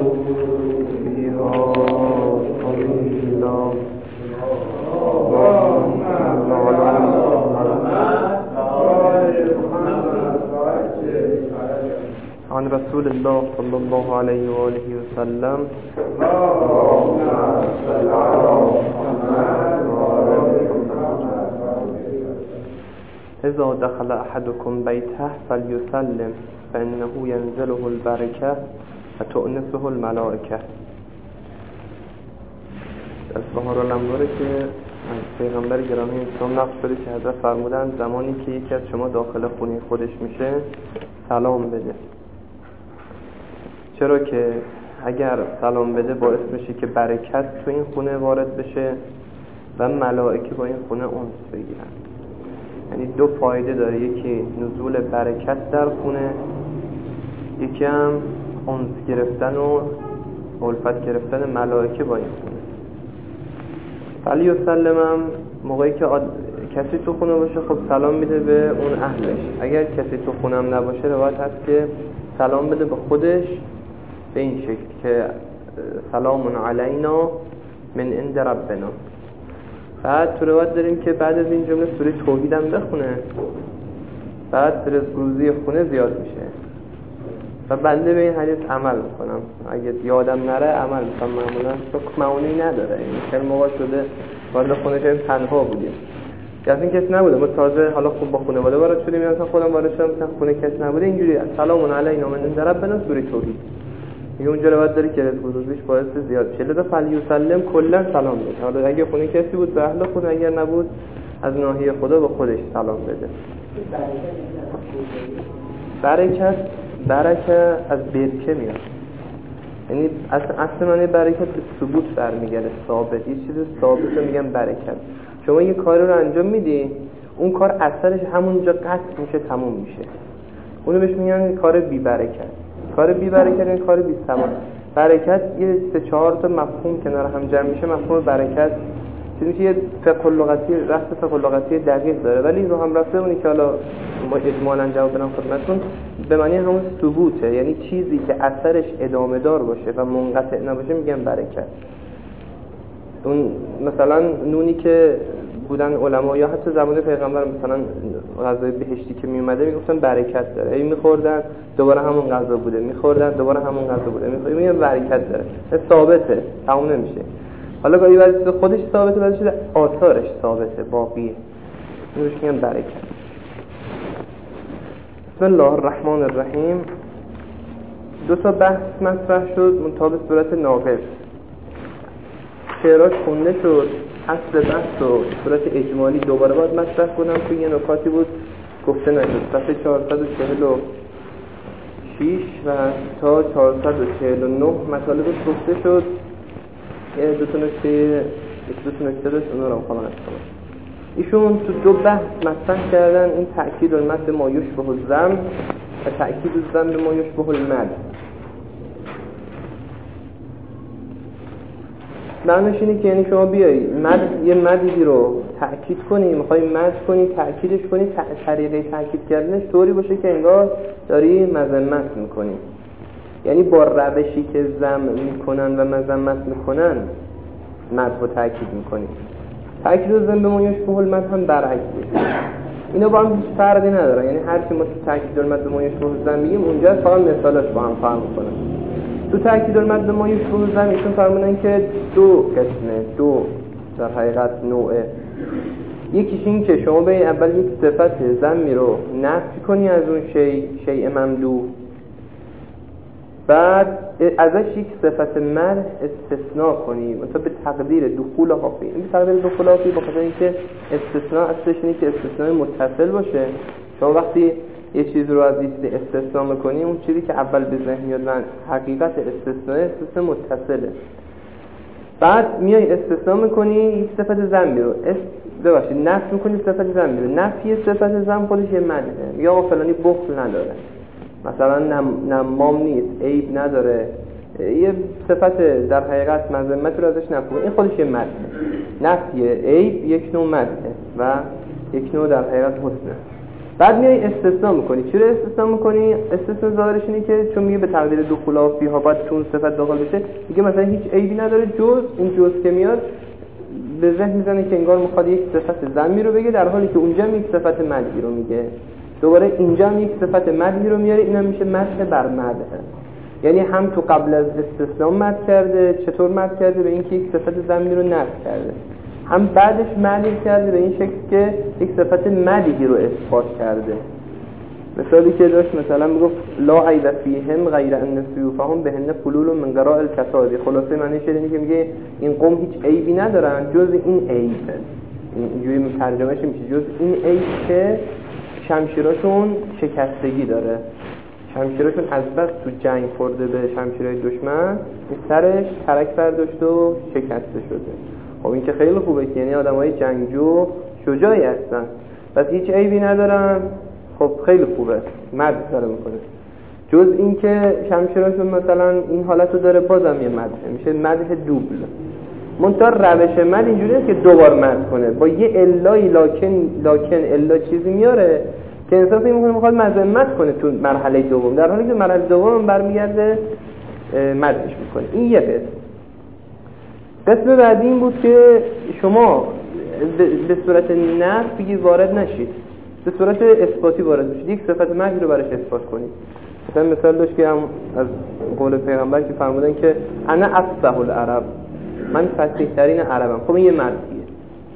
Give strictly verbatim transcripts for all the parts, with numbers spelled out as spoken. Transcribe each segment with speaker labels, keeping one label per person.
Speaker 1: فيها طويلا اللهم صل عن رسول الله صلى الله عليه وآله وسلم. اللهم صل على محمد اذا دخل احدكم بیته فلیسلم فانه ينزله البرکه و تؤنسه الملائکه. از بهار الانواره که پیغمبر گرامی اسلام نقل شده که حضرت فرمودن زمانی که یکی از شما داخل خونه خودش میشه سلام بده، چرا که اگر سلام بده باعث میشه که برکت تو این خونه وارد بشه و ملائکه با این خونه انس بگیرن. یعنی دو فایده داره، یکی نزول برکت در خونه، یکی هم انس گرفتن و الفت گرفتن ملائکه با این خونه. ولی و سلمم موقعی که آد... کسی تو خونه باشه خب سلام میده به اون اهلش. اگر کسی تو خونه هم نباشه روایت هست که سلام بده به خودش به این شکل که سلام علینا من عند ربنا. بعد تو روایت داریم که بعد از این جمله سوره توحید هم بخونه، بعد رزق‌روزی خونه زیاد میشه و بنده به این حدیث عمل میکنم. اگه یادم نره عمل میکنم. معمولا تو معونی نداره، این خیلی موقع شده وارد خونه شدیم تنها بودیم یا اصلا کسی نبوده، ما تازه حالا خوب با خانواده وارد شدیم، مثلا خودم وارد شدم مثلا خونه کسی نبوده، اینجوری سلام علینا من عند ربنا سوره توحید یه اونجا روایت داره که رزق‌روزیش باعث زیاد شه. لذا فلیسلم کلا سلام بده. حالا اگه خونه کسی بود به اهل خونه، اگر نبود از ناحیه خدا به خودش سلام بده. برکت برکت از برکه میاد، یعنی اصلا اصلا معنی برکت به ثبوت برمیگرده، ثابت. یه چیز ثابت رو میگن برکت. شما یه کاری رو انجام میدی، اون کار اثرش همونجا قطع میشه، تموم میشه، اونو بهش میگن کار بی برکت. کار بی برکت این کار بی ثمر. برکت یه سه چهار تا مفهوم کنار هم جمع میشه. مفهوم برکت چیزی که یه فقه لغتی رفت فقه لغتی دقیق داره، ولی این رو هم رفته اونی که حالا ما اجمالاً جواب بدم خدمتتون به معنی همون ثبوته، یعنی چیزی که اثرش ادامه دار باشه و منقطع نباشه میگن برکت. اون مثلا نونی که بودن علما یا حتی زمان پیغمبر مثلا غذای بهشتی که می اومده میگفتن برکت داره، ای میخوردن دوباره همون غذا بوده، میخوردن دوباره همون غذا بوده، میگن برکت داره، ثابته، تموم نمیشه. حالا گاهی وقتی خودش ثابته، بعدش آثارش ثابته، باقیه، اینو میگن برکت. بسم الله الرحمن الرحیم. دو تا بحث مطرح شد منتها به صورت ناقص. شعراش خونده شد، اصل بحث و صورت اجمالی دوباره باید مطرح کنم توی یه نکاتی بود گفته نشد. صفحه چهارصد و چهل و شش و تا چهارصد و چهل و نه مطالب گفته شد. یه دو تا نکته یک دو تا نکته داشت، اون رو هم خواهم کنم. ایشون تو دو بحث مطرح کردن این تأکید المد ما یشبه الذم و تأکید الذم به ما یشبه المد. معنیش اینه که یعنی شما بیایی مد یه مدی رو تأکید کنی، میخوای مد کنی، تأکیدش کنی، طریقه تأکید کردنش طوری باشه که انگار داری مذمت میکنی، یعنی با روشی که ذم میکنن و مذمت میکنن مد رو تأکید میکنی. تأکید و ذم به ما یشبه المد هم برعکسه. اینا با هم هیچ فرقی ندارن، یعنی هر چی ما تو تأکید المد به ما یشبه الذم میگیم اونجا فقط مثالاش با هم فرق میکنن. تو تأکید المد به ما یشبه الذم ایشون فرمودن که دو قسمه، دو در حقیقت نوعه. یکیش این که شما به اول یک صفت ذمی رو نفی کنی از اون شیء شیء ممدوح، بعد ازش یک صفت مدح استثناء کنی، مثلا به تقدیر دخول حافی. این تقدیر دخول حافی با خاطر اینکه استثناء اصلش اینه که استثناء متصل باشه. شما وقتی یه چیز رو از لیست استثناء میکنی، اون چیزی که اول به ذهن میاد من حقیقت استثناء استثناء متصله، بعد میای استثناء میکنی یک صفت ذمی رو است ببخشید نفی میکنی صفت ذمی رو. نفی صفت ذم خودش یه مدحه، یا فلانی بخل نداره، مثلا نم، نمام نیست، عیب نداره، یه صفت در حقیقت مذمت رو ازش نفی، این خودش یه مدحه. نفی عیب یک نوع مدحه و یک نوع در حقیقت حسنه. بعد میای استثناء میکنی. چرا استثناء میکنی؟ استثناء ظاهرش اینه که چون میگه به تقدیر دخول فیها باید چون صفت داخل بشه، میگه مثلا هیچ عیبی نداره جز اون جز که میاد به ذهن میزنه که انگار میخواد یک صفت ذمی رو بگه، در حالی که اونجا یک صفت مدحی رو میگه. دوباره اینجا هم یک صفت مدحی رو میاره، اینم میشه مدح بر مدح. یعنی هم تو قبل از استثناء مدح کرده، چطور مدح کرده؟ به اینکه یک صفت ذمی رو نفی کرده. هم بعدش مدح کرده به این شکل که یک صفت مدحی رو اثبات کرده. مثالی که داشت مثلا میگفت لا عیب فیهم غیر ان سیوفهم بهن فلول من قراء الکتاب. خلاصه معنی شده که میگه این قوم هیچ عیبی ندارن جز این عیب. اینجوری ترجمهش میشه جز این عیب که شمشیراشون شکستگی داره. شمشیراشون از بس تو جنگ خورده به شمشیرهای دشمن، سرش ترک برداشت و شکسته شده. خب این که خیلی خوبه که یعنی آدمای جنگجو شجاعی هستن، پس هیچ عیبی ندارن. خب خیلی خوبه، مدح داره میکنه. جز این که شمشیراشون مثلا این حالتو داره، بازم یه مدح میشه مدح دوبل. منتها روش مدح اینجوریه که دوبار مدح کنه با یه الای لاکن لاکن الا چیزی میاره که انسان فکر میکنه میخواد مذمت کنه تو مرحله دوم، در حالی که مرحله دوم برمیگرده مدحش میکنه. این یه قسم. قسم بعدی این بود که شما به صورت نفی بگید وارد نشید، به صورت اثباتی وارد بشید، یک صفت مدحی رو براش اثبات کنید. مثلا مثال داشت که هم از قول پیغمبر که فرمودن که انا افصح العرب، من فصیح ترین عربم. خب این یه مدحیه.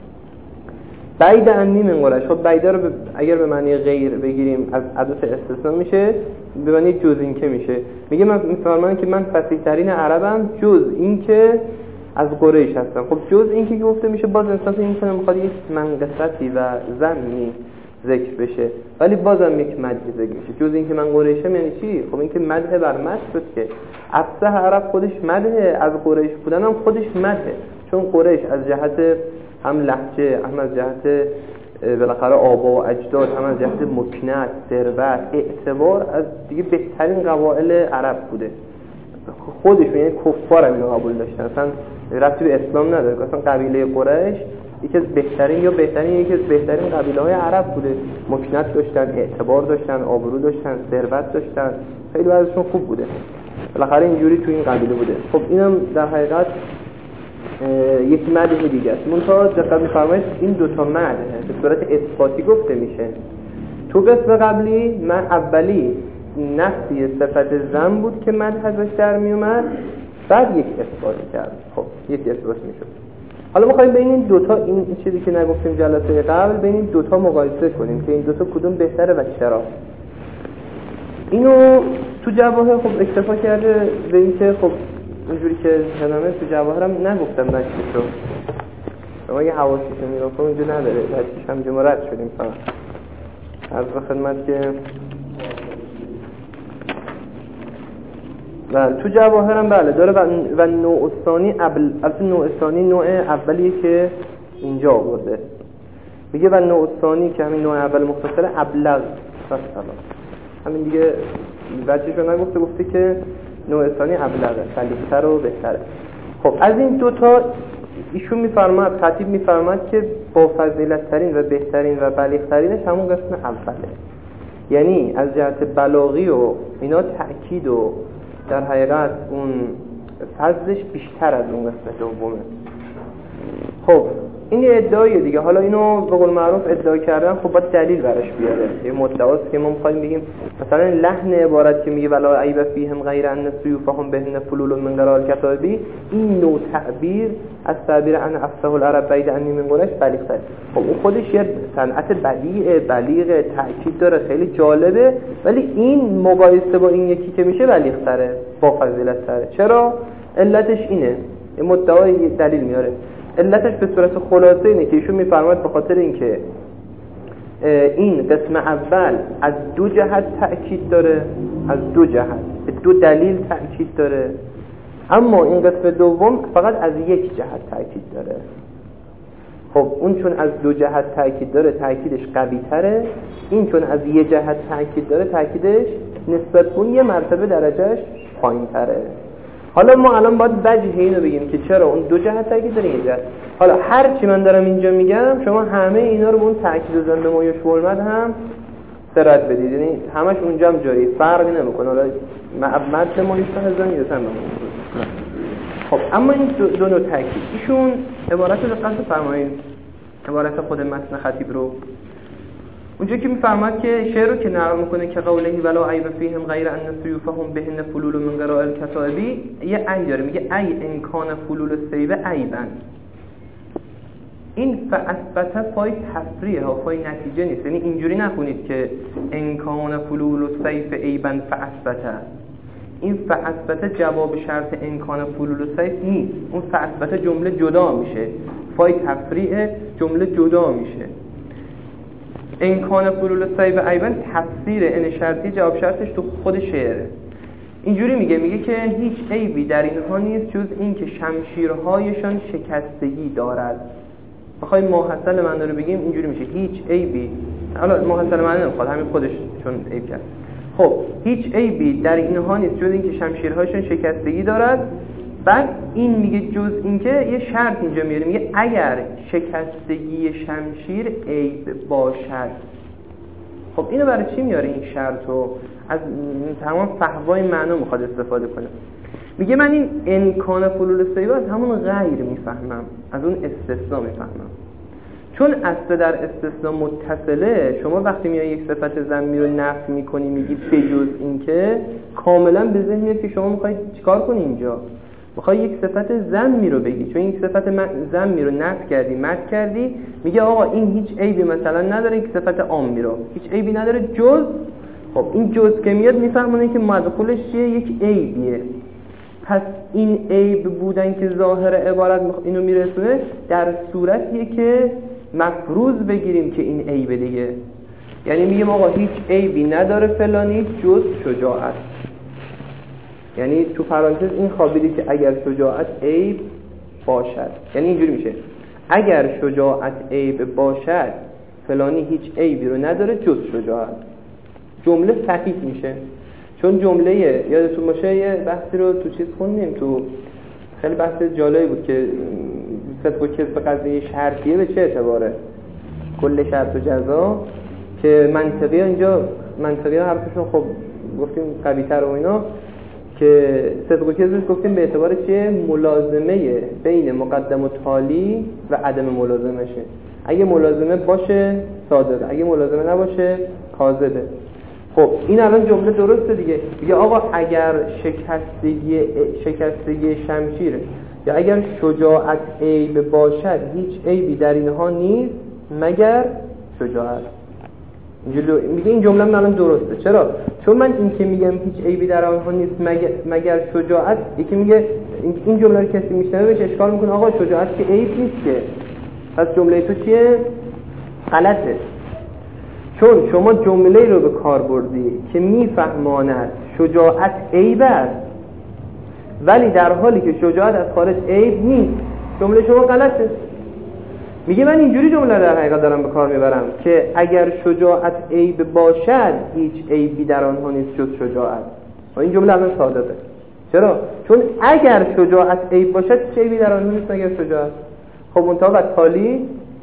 Speaker 1: بعید انی من قریش. خب بعیده رو ب... اگر به معنی غیر بگیریم از عدد استثناء میشه، به معنی جز این که میشه. میگه من میفرمایم که من فصیح ترین عربم جز این که از قریش هستم. خب جز این که گفته میشه باز انسان این میکنه میخواد یک منقصتی و ذمی ذکر بشه، ولی بازم یک مدح ذکر میشه. جز این که من قریشم یعنی چی؟ خب این که مدح بر مدح شد که افصح عرب خودش مدح، از قریش بودن هم خودش مدح، چون قریش از جهت هم لهجه، هم از جهت بالاخره آبا و اجداد، هم از جهت مکنت، ثروت، اعتبار از دیگه بهترین قبایل عرب بوده. خودشون یعنی کفار هم اینو قبول داشتن، اصلا ربطی به اسلام نداره. اصلا قبیله قریش یکی از بهترین یا بهترین یکی از بهترین قبیله‌های عرب بوده. مکنت داشتن، اعتبار داشتن، آبرو داشتن، ثروت داشتن، خیلی ازشون خوب بوده. بالاخره اینجوری تو این قبیله بوده. خب اینم در حقیقت یک مدح دیگه است. منتها دقت می‌فرمایید این دو تا مدح به صورت اثباتی گفته میشه. تو قسم قبلی من اولی نفی صفت ذم بود که مدح ازش در می اومد، بعد یک اثبات کرد. خب یک اثبات میشد. حالا می‌خوایم بین این دو تا این چیزی که نگفتیم جلسه قبل، بین این دو تا مقایسه کنیم که این دو تا کدوم بهتره و چرا. اینو تو جواهر خب اکتفا کرده به اینکه خب اونجوری که جنامه تو جواهرم نگفتم بچه‌شو. شما یه حواسیتون میرفت اونجا نداره، بچه‌ش هم جمرات شدیم فقط. از به خدمت که بله تو جواهرم بله داره و نوع ثانی ابل از نوع ثانی نوع اولیه که اینجا آورده. میگه و نوع ثانی که همین نوع اول مختصر ابلغ مثلا. همین دیگه بچه‌شو نگفته، گفته که نوع ثانی ابلغه، بلیغ‌تر و بهتره. خب از این دو تا ایشون میفرماد، خطیب میفرماد که با فضیلت ترین و بهترین و بلیغ‌ترینش همون قسم اوله. یعنی از جهت بلاغی و اینا تأکید و در حقیقت اون فضلش بیشتر از اون قسم دومه. خب این ادعای دیگه، حالا اینو به قول معروف ادعا کردن خب باید دلیل براش بیاره. یه مدعاست که ما می‌خوایم بگیم مثلا لحن عبارت که میگه ولا عیب فیهم غیر ان سیوفهم بهن فلول من قراء الکتابی، این نوع تعبیر از تعبیر ان افصح العرب بعید انی من قریش بلیغ‌تر. خب اون خودش یه صنعت بدیع بلیغ تاکید داره، خیلی جالبه، ولی این مقایسه با این یکی که میشه بلیغ‌تره، با فضیلت‌تره. چرا؟ علتش اینه. یه مدعای دلیل میاره. علتش به صورت خلاصه اینه که ایشون میفرماید به خاطر اینکه این قسم اول از دو جهت تأکید داره، از دو جهت به دو دلیل تأکید داره، اما این قسم دوم فقط از یک جهت تأکید داره. خب اون چون از دو جهت تأکید داره تأکیدش قوی تره، این چون از یک جهت تأکید داره تأکیدش نسبت به اون یه مرتبه درجهش پایین تره. حالا ما الان باید وجه اینو بگیم که چرا اون دو جهت تاکید داره این جهت. حالا هر چی من دارم اینجا میگم شما همه اینا رو به اون تاکید زنده مایوش ولمد هم سرعت بدید، یعنی همش اونجا هم جاری، فرقی نمیکنه. حالا مد ما نیست هزار میرسن. خب اما این دو, دو نوع تاکید، ایشون عبارت رو دقت فرمایید، عبارت خود متن خطیب رو اونجا که میفرماد که شعر رو که نقل میکنه که قوله ولا عیب فیهم غیر ان سیوفهم بهن فلول من قراء الکتائبی، یه ای داره، میگه ای امکان فلول السیف عیبن. این فاثبت فای تفریح ها، فای نتیجه نیست، یعنی اینجوری نخونید که امکان فلول السیف عیبن فاثبت. این فاثبت جواب شرط امکان فلول السیف نیست، اون فاثبت جمله جدا میشه، فای تفریح جمله جدا میشه. امکان فلول السیف عیبن تفسیر ان شرطی جواب شرطش تو خود شعره. اینجوری میگه، میگه که هیچ عیبی در اینها نیست جز این که شمشیرهایشان شکستگی دارد. بخوایم ماحصل معنی رو بگیم اینجوری میشه، هیچ عیبی، حالا ماحصل معنی نمیخواد، همین خودش چون عیب کرد. خب هیچ عیبی در اینها نیست جز این که شمشیرهایشان شکستگی دارد. بعد این میگه جز این که یه شرط اینجا میاره، میگه اگر شکستگی شمشیر عیب باشد. خب اینو برای چی میاره این شرطو؟ از تمام فحوای معنا میخواد استفاده کنه. میگه من این امکان فلول السیف از همون غیر میفهمم، از اون استثناء میفهمم، چون اصل در استثناء متصله. شما وقتی میای یک صفت ضمیری رو نفی میکنی میگی بجز این که، کاملا به ذهنت که شما میخواید چیکار کنی اینجا، میخوای یک صفت ضمیری رو بگی، چون یک صفت ضمیری رو نفی کردی، مد کردی، میگه آقا این هیچ عیبی مثلا نداره، یک صفت عامی رو هیچ عیبی نداره جز. خب این جز که میاد میفهمونه که مدخولش چیه، یک عیبیه. پس این عیب بودن که ظاهر عبارت اینو میرسونه در صورتیه که مفروض بگیریم که این عیب دیگه، یعنی میگیم آقا هیچ عیبی نداره فلانی جز شجاعت. یعنی تو پرانتز این خوابیدی که اگر شجاعت عیب باشد، یعنی اینجوری میشه اگر شجاعت عیب باشد فلانی هیچ عیبی رو نداره جز شجاعت. جمله صحیح میشه، چون جمله یادتون باشه یه بحثی رو تو چیز خوندیم، تو خیلی بحث جالبی بود که صدق و کذب قضیه شرطیه به چه اعتباره، کل شرط و جزا، که منطقی اینجا منطقی حرفشون خب گفتیم قوی‌تر و اینا، که صدق و کذب گفتیم به اعتبار چیه، ملازمه بین مقدم و تالی و عدم ملازمشه. اگه ملازمه باشه صادقه، اگه ملازمه نباشه کاذبه. خب این الان جمله درسته دیگه، میگه آقا اگر شکستگی شکستگی شمشیر یا اگر شجاعت عیب باشد هیچ عیبی در اینها نیست مگر شجاعت. اینجوری میگه این جمله من الان درسته. چرا؟ چون من این که میگم هیچ عیبی در آنها نیست مگر مگر شجاعت، یکی میگه این جمله رو کسی میشنوه بهش اشکال میکنه آقا شجاعت که عیب نیست که، پس جمله تو چیه؟ غلطه. چون شما جمله رو به کار بردی که میفهماند شجاعت عیب است، ولی در حالی که شجاعت از خارج عیب نیست، جمله شما غلطه. میگه من اینجوری جمله در حقیقت دارم به کار میبرم که اگر شجاعت عیب باشد هیچ عیبی در آنها نیست جز شجاعت. و این جمله الان صادقه. چرا؟ چون اگر شجاعت عیب باشد چه عیبی در آنها نیست مگر شجاعت. خب منتها و تالی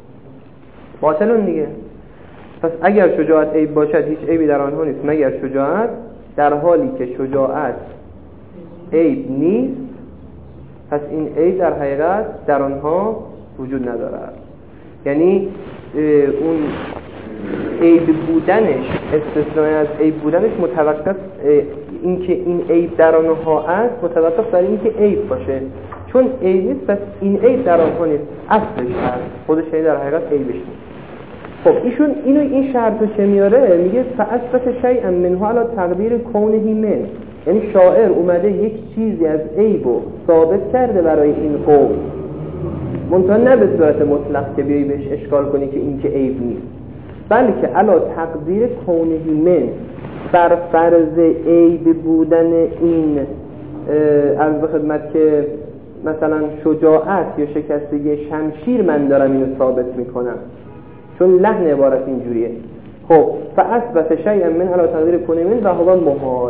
Speaker 1: باطلون دیگه. پس اگر شجاعت عیب باشد هیچ عیبی در آنها نیست مگر شجاعت، در حالی که شجاعت عیب نیست، پس این عیب در حقیقت در آنها وجود ندارد. یعنی اون عیب بودنش، استثنای از عیب بودنش متوقف این که این عیب در آنها است، متوقف بر این که عیب باشه. چون عیب نیست پس این عیب در آنها نیست، اصلش هست، خودش در حقیقت عیبش نیست. خب ایشون اینو این شرطو چه میاره؟ میگه فاثبت شیئا منه علی تقدیر کونه من، یعنی شاعر اومده یک چیزی از عیبو ثابت کرده برای این قوم، منتها نه به صورت مطلق که بیایی بهش اشکال کنی که این که عیب نیست، بلکه علی تقدیر کونه من، بر فرض عیب بودن این عرض به خدمت که مثلا شجاعت یا شکستگی شمشیر من دارم اینو ثابت میکنم، چون لحن عبارت اینجوریه. خب فاثبت شیئا من علی تقدیر کونه من و هو محال،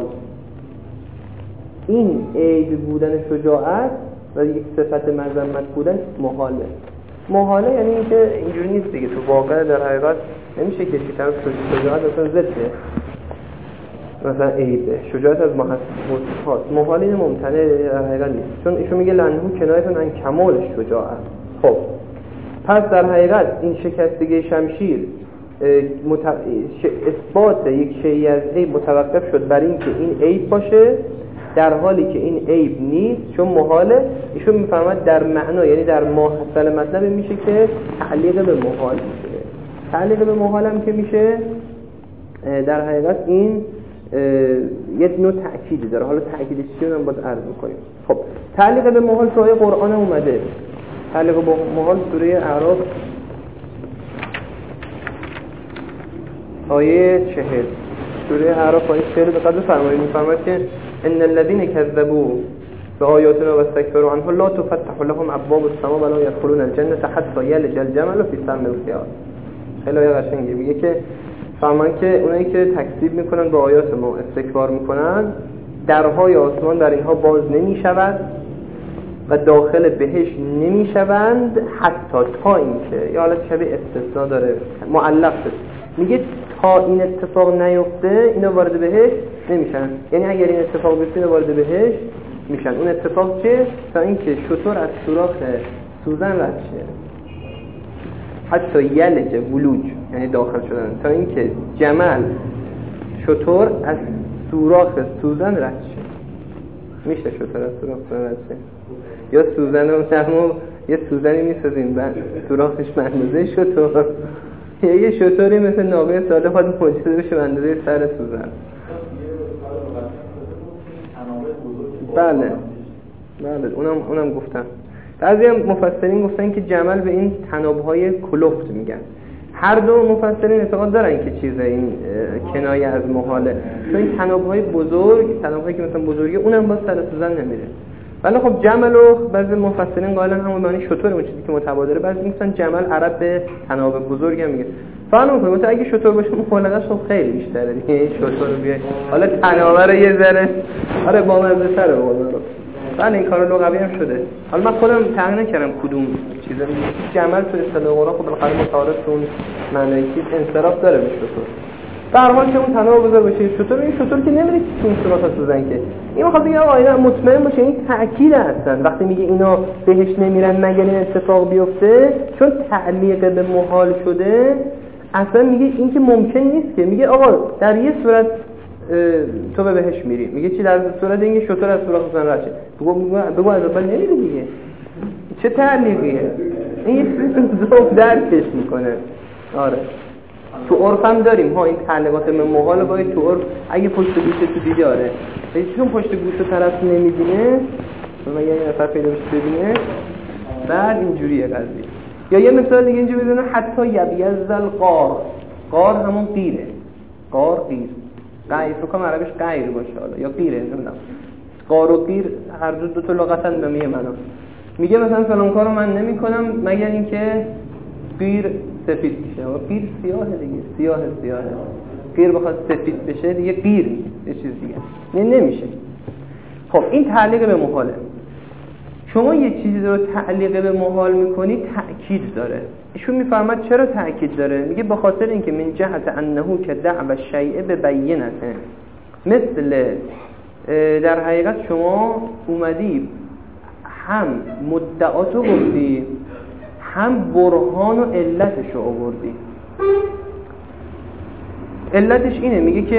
Speaker 1: این عیب بودن شجاعت و یک صفت مذمت بودن محاله. محاله یعنی اینکه اینجوری نیست دیگه، تو واقع در حقیقت نمیشه کسی طرف شجاعت اصلا ضده، مثلا عیبه، شجاعت از محسوسات، محال این ممتنع در حقیقت نیست، چون ایشون میگه لنهو کنایتون عن کمال شجاعت. خب پس در حقیقت این شکستگی شمشیر مت... اثبات یک شیء از عیب متوقف شد بر این که این عیب باشه، در حالی که این عیب نیست، چون محاله. ایشون میفهمد در معنا یعنی در ماحصل مطلب میشه که تعلیق به محال میشه. تعلیق به محال هم که میشه در حقیقت این یک نوع تأکیدی داره. حالا تأکیدش چیه اونم باید عرض میکنیم. خب تعلیق به محال تو آیه قرآن اومده. تعلیق به محال سوره اعراف آیه چهل، سوره اعراف آیه چهل به قدر فرمایید میفرماید که ان الذين كذبوا بآياتنا واستكبروا عنها لا تفتح لهم ابواب السماء ولا يدخلون الجنه حتى يلج الجمل في سم الخياط. خیلی قشنگه. میگه که فرمان که اونایی که تکذیب میکنن با آیات ما، استکبار میکنن، درهای آسمان بر اینها باز نمیشود و داخل بهش نمیشوند حتی تا اینکه، یا حالت شبیه استثناء داره معلق شد، میگه تا این اتفاق نیفته اینا وارد بهش نمیشن. یعنی اگر این اتفاق بیفته اینا وارد بهش میشن. اون اتفاق چه؟ تا اینکه شتر از سوراخ سوزن رد شه، حتی یلج ولوج یعنی داخل شدن، تا اینکه جمل شتر از سوراخ سوزن رد شه. میشه شتر از سوراخ سوزن رد شه؟ یا سوزن رو مثلا یه سوزنی میسازیم بعد سوراخش به اندازه شتر، یا یه شتری مثل ناقه ساله خواهد منجزه بشه به اندازه سر سوزن. بله بله اونم اونم گفتم. بعضی هم مفسرین گفتن که جمل به این تنابهای کلفت میگن. هر دو مفسرین اعتقاد دارن که چیز این کنایه از محاله، چون این تنابهای بزرگ، تنابهایی که مثلا بزرگه، اونم باز سر سوزن نمیره. ولی خب جمل و بعضی مفسرین قائلن همون معنی شتر، اون چیزی که متبادره. بعضی میگن جمل عرب به تناب بزرگ هم میگه. فهم کنید مثلا اگه شتر باشه مخالقش خب خیلی بیشتره دیگه. شتر رو بیای حالا تنابه رو یه ذره آره با مزه تره والا. بله این کار لغوی هم شده. حالا من خودم تحقیق نکردم کدوم چیزا میگه. جمل تو اصطلاح قرآن خب بالاخره متعارف اون معنی که انصراف داره به شتر. در حال که اون تناب بزرگ باشه شتر، این شتر که نمیره که این سوراخ سوزن که. این میخواد بگه آقا اینا مطمئن باشه این تأکید هستن. وقتی میگه اینا بهش نمیرن مگر این اتفاق بیفته، چون تعلیق به محال شده، اصلا میگه این که ممکن نیست که. میگه آقا در یه صورت تو به بهش میری، میگه چی؟ در صورت اینکه شتر از سوراخ سوزن رد شه. بگو بگو از اول نمیره دیگه. چه تعلیقیه؟ این ذوق درکش میکنه. آره تو عرف هم داریم ها این تعلیقات به محال. باید تو عرف اگه پشت گوشه تو دیده آره چون پشت گوشه طرف نمیبینه، مگه یه نفر پیدا بشه ببینه، بعد اینجوریه قضیه. یا یه مثال دیگه اینجا بزنه حتی یبیض القار. قار همون قیره، قار قیر، قیر فکر کنم عربیش قیر باشه حالا یا قیره نمیدونم. قار و قیر هر دو دو تا لغتن به میه معنا. میگه مثلا فلان کارو من نمی‌کنم مگر اینکه قیر سفید بشه. و قیر سیاه دیگه، سیاه سیاه. قیر بخواد سفید بشه دیگه قیر یه چیز دیگه. نه نمیشه. خب این تعلیق به محاله. شما یه چیزی رو تعلیق به محال میکنی تأکید داره. ایشون میفرماد چرا تأکید داره؟ میگه به خاطر اینکه من جهت انه که دعو الشیء به بینته، مثل در حقیقت شما اومدی هم مدعاتو گفتی هم برهان و علتشو آوردی. علتش اینه، میگه که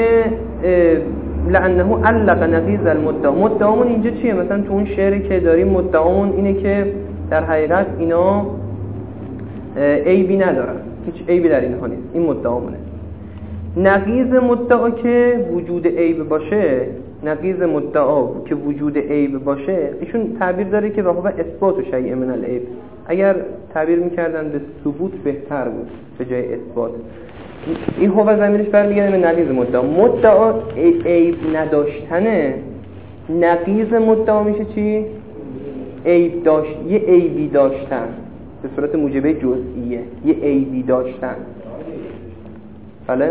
Speaker 1: لعنه علق نقیض المدعا. مدعامون اینجا چیه؟ مثلا تو اون شعری که داریم مدعامون اینه که در حقیقت اینا عیبی ندارن، هیچ عیبی در اینها نیست. این مدعامونه. نقیض مدعا که وجود عیب باشه، نقیض مدعا که وجود عیب باشه، ایشون تعبیر داره که وهو اثبات شیء من العیب. اگر تعبیر میکردن به ثبوت بهتر بود به جای اثبات. این هو زمینش برمیگرده به نقیض مدعا. مدعا عیب نداشتنه، نقیض مدعا میشه چی؟ عیب داشت، یه عیبی داشتن به صورت موجبه جزئیه، یه عیبی داشتن. بله؟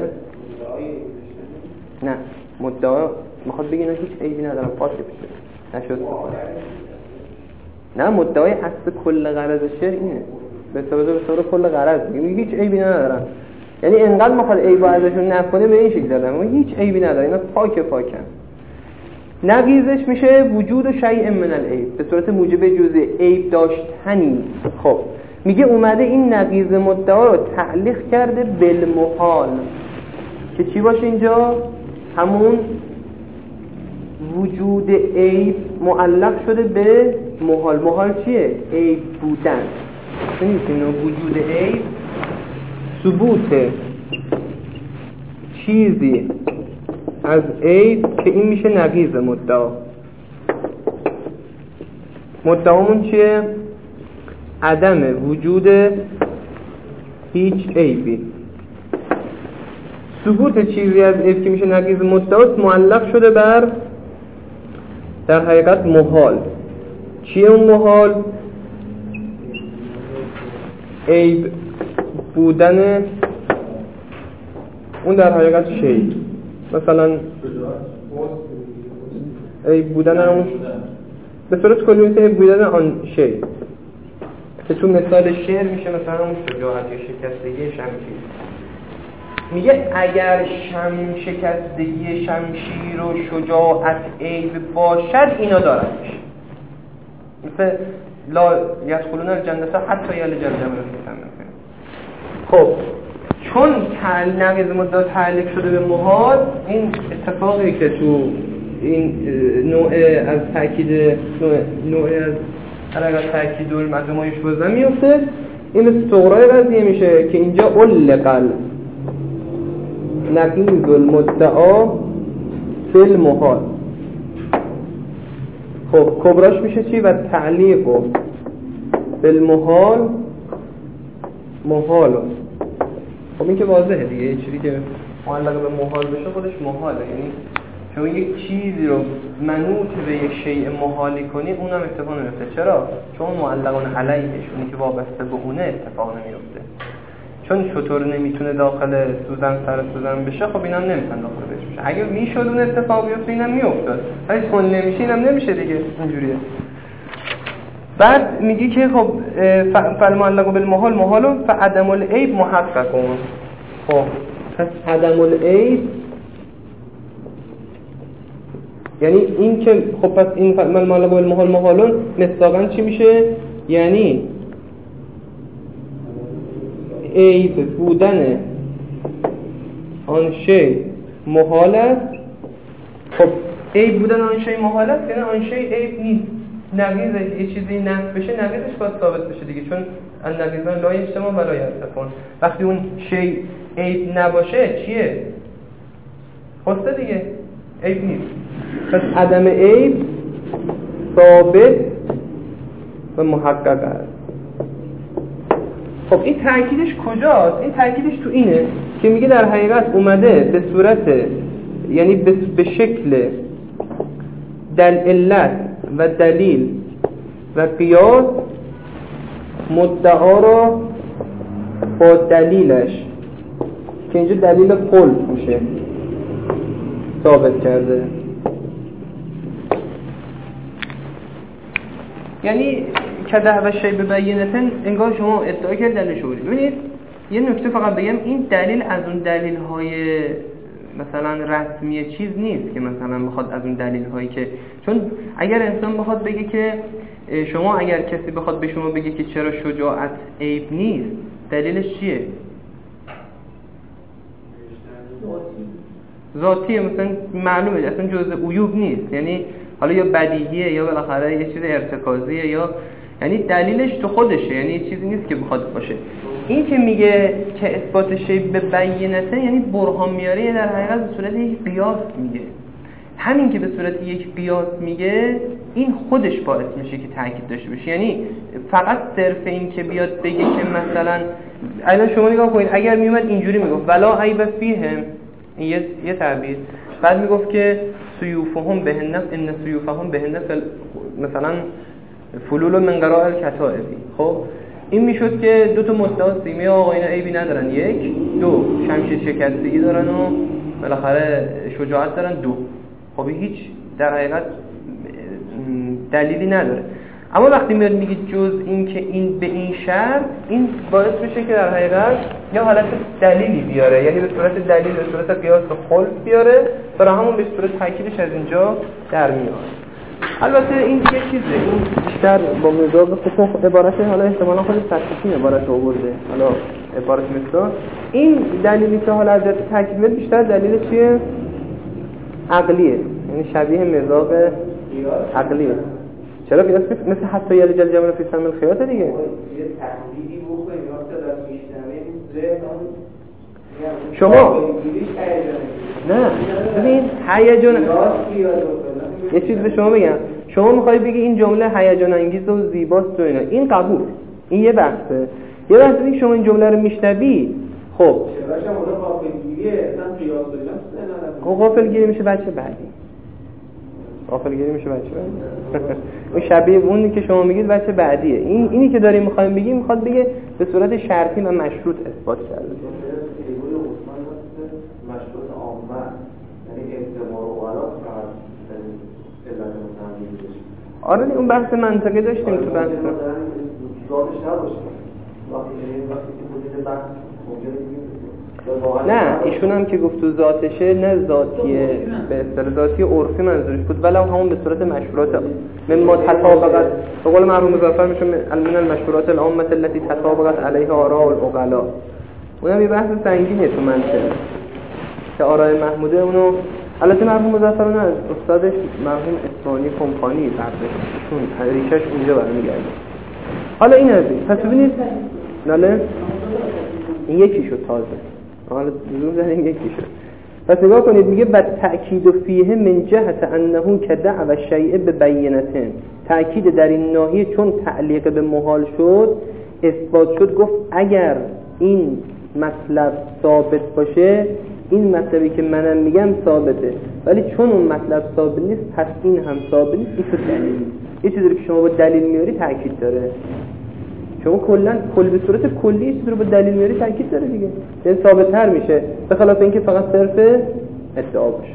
Speaker 1: نه مدعا میخواد بگه نه هیچ عیبی ندارم، پاک بشه نشد. نه مدعای اصل کل غرض شعر اینه. به طور به طور کل غرض میگه هیچ عیبی ندارن، یعنی انقدر میخواد عیب ازشون نکنه به این شکل دادن هیچ عیبی نداره، اینا پاک پاکن. نقیضش میشه وجود شیء من العیب، به صورت موجب جزء عیب داشتنی. خب میگه اومده این نقیض مدعا رو تعلیق کرده بالمحال، که چی باشه اینجا؟ همون وجود عیب معلق شده به محال. محال چیه؟ عیب بودن. ببینید اینو وجود عیب ثبوت چیزی از عیب که این میشه نقیض مدعا. مدعامون چیه؟ عدم وجود هیچ عیبی. ثبوت چیزی از عیب که میشه نقیض مدعا معلق شده بر در حقیقت محال. چیه اون محال؟ عیب بودن اون در حقیقت شی، مثلا عیب بودن اون به صورت کلی میشه عیب بودن آن شی، که تو مثال شعر میشه مثلا اون شجاعت یا شکستگی شمشیر. میگه اگر شم شکستگی شمشیر و شجاعت عیب باشد اینا دارنش، مثل لا یدخلون الجنة حتی یلج الجمل فی سم الخیاط. خب چون تعلیق نقیض مدعا تعلیق شده به محال، این اتفاقی که تو این نوع از تاکید نوع, نوع از حرکت تاکید المعلومه یشبه میفته، این به صغرای قضیه میشه که اینجا علقل نقیض المدعا فی المحال. خب کبراش میشه چی؟ و تعلیق فی المحال محال. خب این که واضحه دیگه، یه چیزی که معلق به محال بشه خودش محاله، یعنی شما یک چیزی رو منوط به یک شیء محالی کنی اونم اتفاق نمیفته. چرا؟ چون معلقون علیهش، اونی که وابسته به اونه اتفاق نمیفته. چون شطور نمیتونه داخل سوزن سر سوزن بشه، خب اینم نمیتونه داخل بهش بشه. اگه میشد اون اتفاق بیفته اینم میافتاد، ولی چون نمیشه اینم نمیشه دیگه، اینجوریه. بعد میگی که خب فالمعلق بالمحال محال فعدم العیب محققون. خب پس عدم العیب یعنی این که خب پس این فالمعلق بالمحال محالون مصداقاً چی میشه؟ یعنی عیب بودن آن شی محال است. خب عیب بودن آن شی محال است یعنی آن شی عیب نیست، نقیضه. یه چیزی نقض بشه نقیضش باید ثابت بشه دیگه، چون النقیضان لا یجتمع و لا یرتفعان. وقتی اون شی عیب نباشه چیه؟ خواسته دیگه، عیب نیست. پس عدم عیب ثابت و محقق است. خب این تأکیدش کجاست؟ این تأکیدش تو اینه که میگه در حقیقت اومده به صورت، یعنی به شکل دل علت و دلیل و قیاس مدعا را با دلیلش که اینجا دلیل خلف میشه ثابت کرده. یعنی که دعوه شی به بینتن انگار شما ادعا کرد دلیل شوری. ببینید یه نکته فقط بگم، این دلیل از اون دلیل های مثلا رسمی چیز نیست که مثلا بخواد از اون دلیل هایی که، چون اگر انسان بخواد بگه که شما اگر کسی بخواد به شما بگه که چرا شجاعت عیب نیست، دلیلش چیه؟ ذاتیه، مثلا معلومه اصلا جزء عیوب نیست، یعنی حالا یا بدیهیه یا بالاخره یه چیز ارتکازیه، یا یعنی دلیلش تو خودشه، یعنی یه چیزی نیست که بخواد باشه. این که میگه که اثبات شی به بینته یعنی برهان میاره، در حقیقت به صورت یک قیاس میگه. همین که به صورت یک قیاس میگه این خودش باعث میشه که تاکید داشته باشه. یعنی فقط صرف این که بیاد بگه که مثلا الان شما نگاه کنید اگر میومد اینجوری میگفت ولا عیب فیهم، این یه یه تعبیر، بعد میگفت که سیوفهم بهن ان سیوفهم بهن مثلا فلول من قراء الکتائبی، خب این میشد که دو تا مدعا سیمه آقا اینا عیبی ندارن، یک دو شمشیر شکستگی دارن و بالاخره شجاعت دارن، دو. خب هیچ در حقیقت دلیلی نداره. اما وقتی میاد میگه جز این که این به این شرط، این باعث میشه که در حقیقت یا حالت دلیلی بیاره، یعنی به صورت دلیل به صورت قیاس خلف بیاره، برای همون به صورت تاکیدش از اینجا در میاد. البته این یه چیزه، این بیشتر با مزاج خود عبارت حالا احتمالاً خود سطحی عبارت آورده، حالا عبارت مثلا این دلیلی که حالا از تاکید میاد بیشتر دلیل چیه؟ عقلیه، یعنی شبیه مزاج عقلیه. چرا قیاس مثل حتی یلی جل جمعه فی سم الخیاط دیگه یه تحلیلی بکنیم وقتی در میشنویم شما نه ببین هیجان یه چیز به شما بگم، شما میخوای بگی این جمله هیجان انگیز و زیباست و اینا، این قبول، این یه بحثه. یه بحث دیگه شما این جمله رو میشنوی، خب غافلگیری میشه بچه بعدی، غافلگیری میشه بچه بعدی. اون شبیه اونی که شما میگید بچه بعدیه. این اینی که داریم میخوایم بگیم میخواد بگه به صورت شرطی و مشروط اثبات کرده.
Speaker 2: مشروط عامه یعنی اعتبار و غلط فقط علت متعملی بشه.
Speaker 1: آره اون بحث منطقی داشتیم تو بحث
Speaker 2: ذاتش نباشه. وقتی وقتی که بودید بحث ممکنه
Speaker 1: نه ایشون هم که گفت تو ذاتشه، نه ذاتیه به اصطلاح ذاتی عرفی منظورش بود، ولی همون به صورت مشروطه مما تطابقت به قول مرحوم مظفر میشه من المشروطات العامه التي تطابقت علیها آراء العقلاء. اونم یه بحث سنگینه تو منطق که آراء محموده اونو البته مرحوم مظفر نه استادش مرحوم اسماعیلی کمپانی برداشتشون ریشش اونجا برمیگرده. حالا این از این پس ببینید ناله این یکی شد تازه، حالا زوم زدیم یکی شد. پس نگاه کنید میگه بد تأکید فیه من جهت انه کدع و شیء به بینتن، تأکید در این ناحیه چون تعلیق به محال شد اثبات شد. گفت اگر این مطلب ثابت باشه، این مطلبی که منم میگم ثابته، ولی چون اون مطلب ثابت نیست پس این هم ثابت نیست. این تو دلیل یه چیزی که شما با دلیل میاری تأکید داره، شما کلا کل به صورت کلی چیزی رو با دلیل میاری تاکید داره دیگه، این ثابت تر میشه به خلاف اینکه فقط صرف ادعا باشه.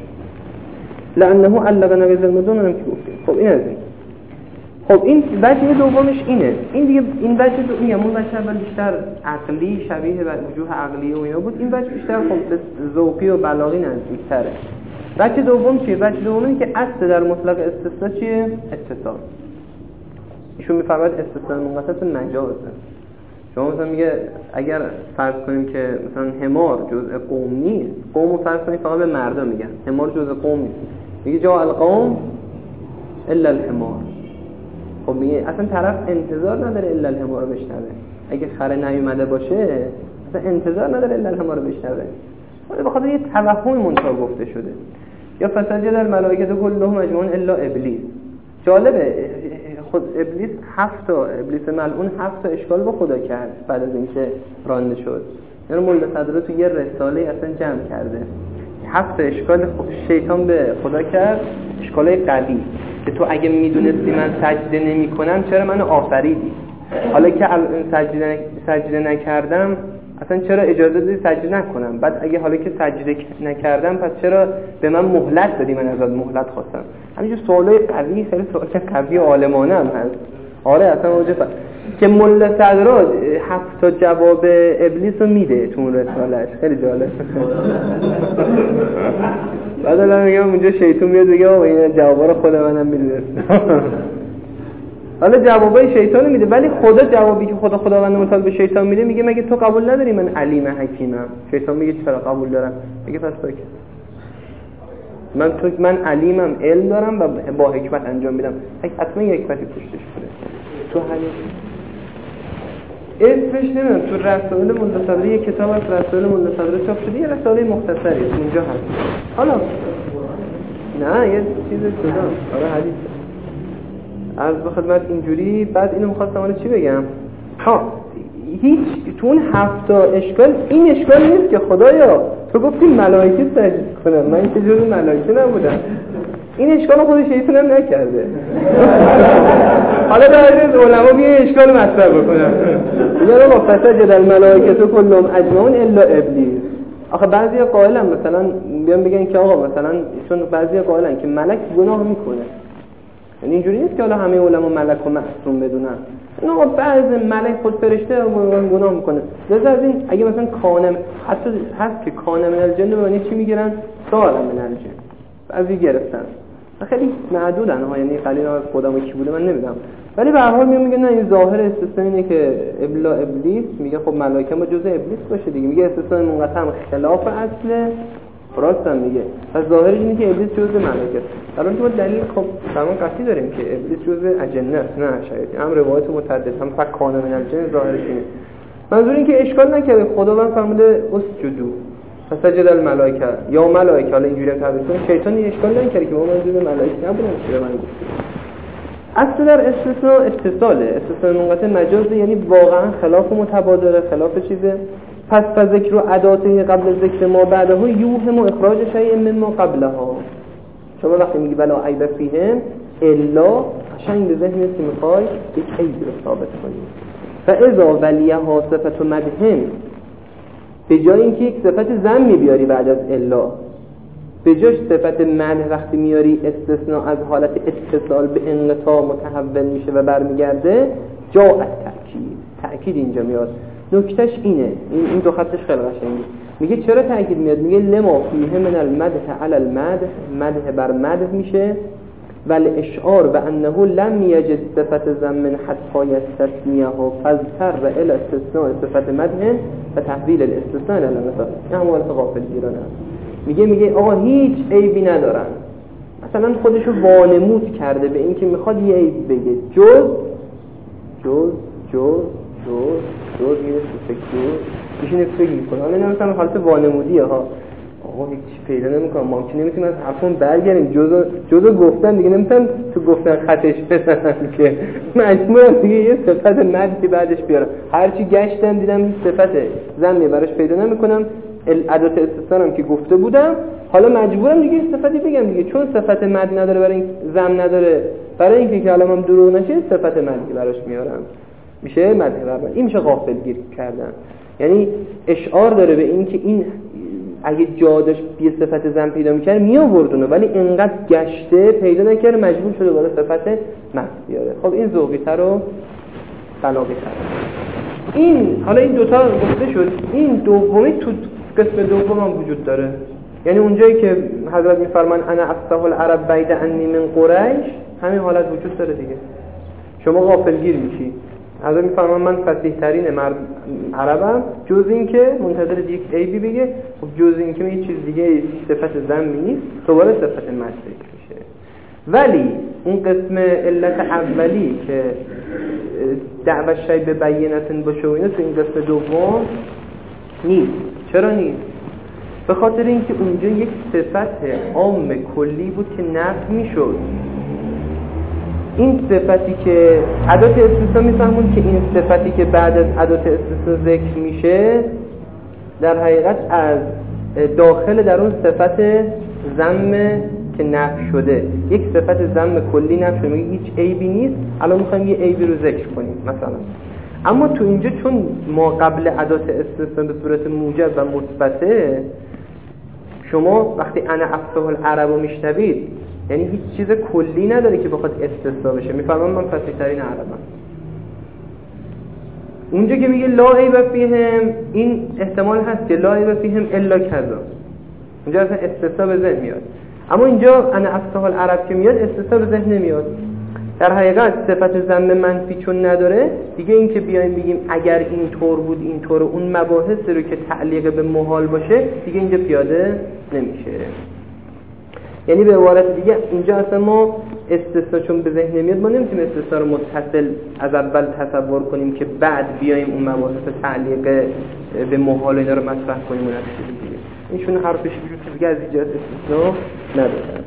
Speaker 1: لانه علق نقض المدون هم که گفتیم. خب این از این. خب این وجه دومش اینه، این دیگه این وجه دو میگم اون وجه اول بیشتر عقلی شبیه به وجوه عقلی و اینا بود، این وجه بیشتر خب به ذوقی و بلاغی نزدیک‌تره. وجه دوم چیه؟ وجه دومی که اصل در مطلق استثناء چیه؟ اتصال. ایشون میفرماید استثناء منقطع مجازه. شما مثلا میگه اگر فرض کنیم که مثلا حمار جزء قوم نیست، قومو فرض کنیم فقط به مردم میگن حمار جزء قوم نیست، میگه جا القوم الا الحمار. خب میگه اصلا طرف انتظار نداره الا الحمار رو بشنوه، اگه خره نیومده باشه اصلا انتظار نداره الا الحمار رو بشنوه، ولی بخاطر یه توهم منتها گفته شده. یا فسجد الملائکه کلهم اجمعون الا ابلیس. جالبه خود ابلیس هفت تا ابلیس ملعون هفت تا اشکال با خدا کرد بعد از اینکه رانده شد. یعنی مولا صدره تو یه رساله اصلا جمع کرده هفت تا اشکال شیطان به خدا کرد، اشکالای قوی که تو اگه میدونستی من سجده نمی کنم چرا منو آفریدی، حالا که الان سجده سجده نکردم اصلا چرا اجازه دادی سجده نکنم، بعد اگه حالا که سجده نکردم پس چرا به من مهلت دادی من ازت مهلت خواستم. همینجور سوالای قوی، خیلی سوالای قوی عالمانه هم هست. آره اصلا اوجه ف... که ملا صدرات هفت تا جواب ابلیس رو میده تو اون رسالهش، خیلی جالب. بعد الان میگم اونجا شیطان میاد میگه آقا این جوابا رو خود منم میدونست. حالا جوابای شیطان میده، ولی خدا جوابی که خدا خداوند متعال به شیطان میده میگه مگه تو قبول نداری من علیم حکیمم؟ شیطان میگه چرا قبول دارم؟ میگه پس تو من تو من علیمم، علم دارم و با حکمت انجام میدم، حتما یک حکمتی پشتش بوده. تو همین اسمش نمیدونم تو رسائل مولا صدری یک کتاب از رسائل مولا صدری چاپ شده، یه رساله مختصری اونجا هست. حالا نه یه چیز جدا، آره حدیث عرض به خدمت اینجوری. بعد اینو می‌خواستم الان چی بگم؟ ها هیچ تو اون هفتا اشکال این اشکال نیست که خدایا تو گفتی ملائکه سجده کنن، من که جزو ملائکه نبودم. این اشکال خود شیطان هم نکرده. حالا در علما بیا اشکال مطرح بکنم. میگن آقا فسجد الملائکه کلهم اجمعون الا ابلیس. آخه بعضیا قائلن مثلا بیان بگن که آقا مثلا چون بعضیا قائلن که ملک گناه میکنه، یعنی اینجوری نیست که حالا همه علما ملک و معصوم بدونن، نه بعض ملک خود فرشته گناه میکنه. لذا از این اگه مثلا کانم حتی هست که کانم من الجن به معنی چی میگیرن؟ سال من الجن بعضی گرفتن خیلی معدودن ها، یعنی قلیل از خودم کی بوده من نمیدونم، ولی به هر حال میگه نه این ظاهر استثنا اینه که ابلا ابلیس میگه خب ملائکه ما جزء ابلیس باشه دیگه، میگه استثنا منقطع خلاف اصله راست هم میگه، پس ظاهرش اینه که ابلیس جزء ملائکه است، در حالی که دلیل خب تمام قطعی داریم که ابلیس جزء اجنه است نه شاید هم روایت متعدد هم فقط کان من الجن ظاهرش اینه. منظور این که اشکال نکرده خداوند فرموده اسجدوا فسجد الملائکه یا ملائکه، حالا اینجوری تعبیر کنیم شیطان اشکال نکرده که ما منظور ملائکه نبودن چرا من گفتم. اصل در استثناء اتصاله، استثناء منقطع مجازه، یعنی واقعا خلاف متبادله، خلاف چیزه. پس فذکر و اداته قبل ذکر ما بعده یوهم و اخراج شیء مما قبلها. شما وقتی میگی بلا عیب فیهم الا قشنگ به ذهن که میخوای یک عیب رو ثابت کنی. فاذا ولیها صفت مدح، به جای اینکه یک صفت ذم بیاری بعد از الا، به جاش صفت مدح وقتی میاری استثناء از حالت اتصال به انقطاع متحول میشه و برمیگرده، جا از تأکید تأکید اینجا میاد. نکتهش اینه، این این دو خطش خیلی قشنگه. میگه چرا تأکید میاد؟ میگه لما فیه من المدح علی المدح، مدح بر مدح میشه، ولی اشعار به انه لم یجد صفت ذم حتی یستثنیه فاضطر الى استثناء صفت مدح و تحویل الاستثناء الی المثال. این همون غافل گیرانه. میگه میگه آقا هیچ عیبی ندارن، مثلا خودشو وانمود کرده به این که میخواد یه عیب بگه، جز جز جز جز جز یه فکر میشینه فکر میکنه، حالا نه مثلا حالت وانمودیه ها، آقا هیچ پیدا نمیکنم، ما که نمیتونیم از حرفون برگردیم، جز جز گفتن دیگه نمیتونم تو گفتن خطش بزنم که مجموعا دیگه یه صفت مدی بعدش بیارم، هرچی گشتم دیدم هیچ صفت ذمی براش پیدا نمیکنم، ادات استثناءم که گفته بودم، حالا مجبورم دیگه صفتی بگم دیگه، چون صفت مد نداره برای این ذم نداره، برای اینکه کلامم دروغ نشه صفت مدی براش میارم، میشه مد برابر. این میشه غافل گیر کردن، یعنی اشعار داره به این که این اگه جا داشت یه صفت ذم پیدا میکرد میآوردونه، ولی اینقدر گشته پیدا نکرد مجبور شده برای صفت مد بیاره. خب این ذوقی‌تر و بلاغی‌تر. این حالا این دوتا گفته شد، این دومی تو قسم دوم هم وجود داره، یعنی اونجایی که حضرت میفرمان انا افصح العرب بید انی من قریش، همین حالت وجود داره دیگه، شما غافلگیر میشی. حضرت میفرمان من فصیح ترین مرد عربم، جز این که منتظر یک عیبی بگه، خب جز این که یه چیز دیگه صفت ذمی نیست، دوباره صفت مد میشه. ولی اون قسم علت اولی که دعوت شی به بینتن باشه و اینا تو این قسم دوم نیست. چرا نیست؟ به خاطر اینکه اونجا یک صفت عام کلی بود که نفی میشد. این صفتی که ادات استثناء میفهمون که این صفتی که بعد از ادات استثناء ذکر میشه در حقیقت از داخل در اون صفت ذم که نفی شده، یک صفت ذم کلی نفی شده، میگه هیچ عیبی نیست، الان میخوایم یه عیبی رو ذکر کنیم مثلا. اما تو اینجا چون ما قبل ادات استثناء به صورت موجب و مثبته، شما وقتی انا افصح العرب رو میشنوید یعنی هیچ چیز کلی نداره که بخواد استثناء بشه. میفهمم من فصیح ترین عربم. اونجا که میگه لا عیب فیهم، این احتمال هست که لا عیب فیهم الا کذا، اونجا اصلا استثناء به ذهن میاد. اما اینجا انا افصح العرب که میاد استثناء به ذهن نمیاد. در حقیقت صفت ذم منفی چون نداره دیگه، این که بیایم بگیم اگر این طور بود این طور، اون مباحثی رو که تعلیق به محال باشه دیگه اینجا پیاده نمیشه. یعنی به عبارت دیگه اینجا اصلا ما استثناء چون به ذهن نمیاد، ما نمیتونیم استثناء رو متصل از اول تصور کنیم که بعد بیایم اون مباحث تعلیق به محال اینا رو مطرح کنیم و نتیجه دیگه. اینشون حرفش وجود که دیگه از ایجاد استثناء نداره.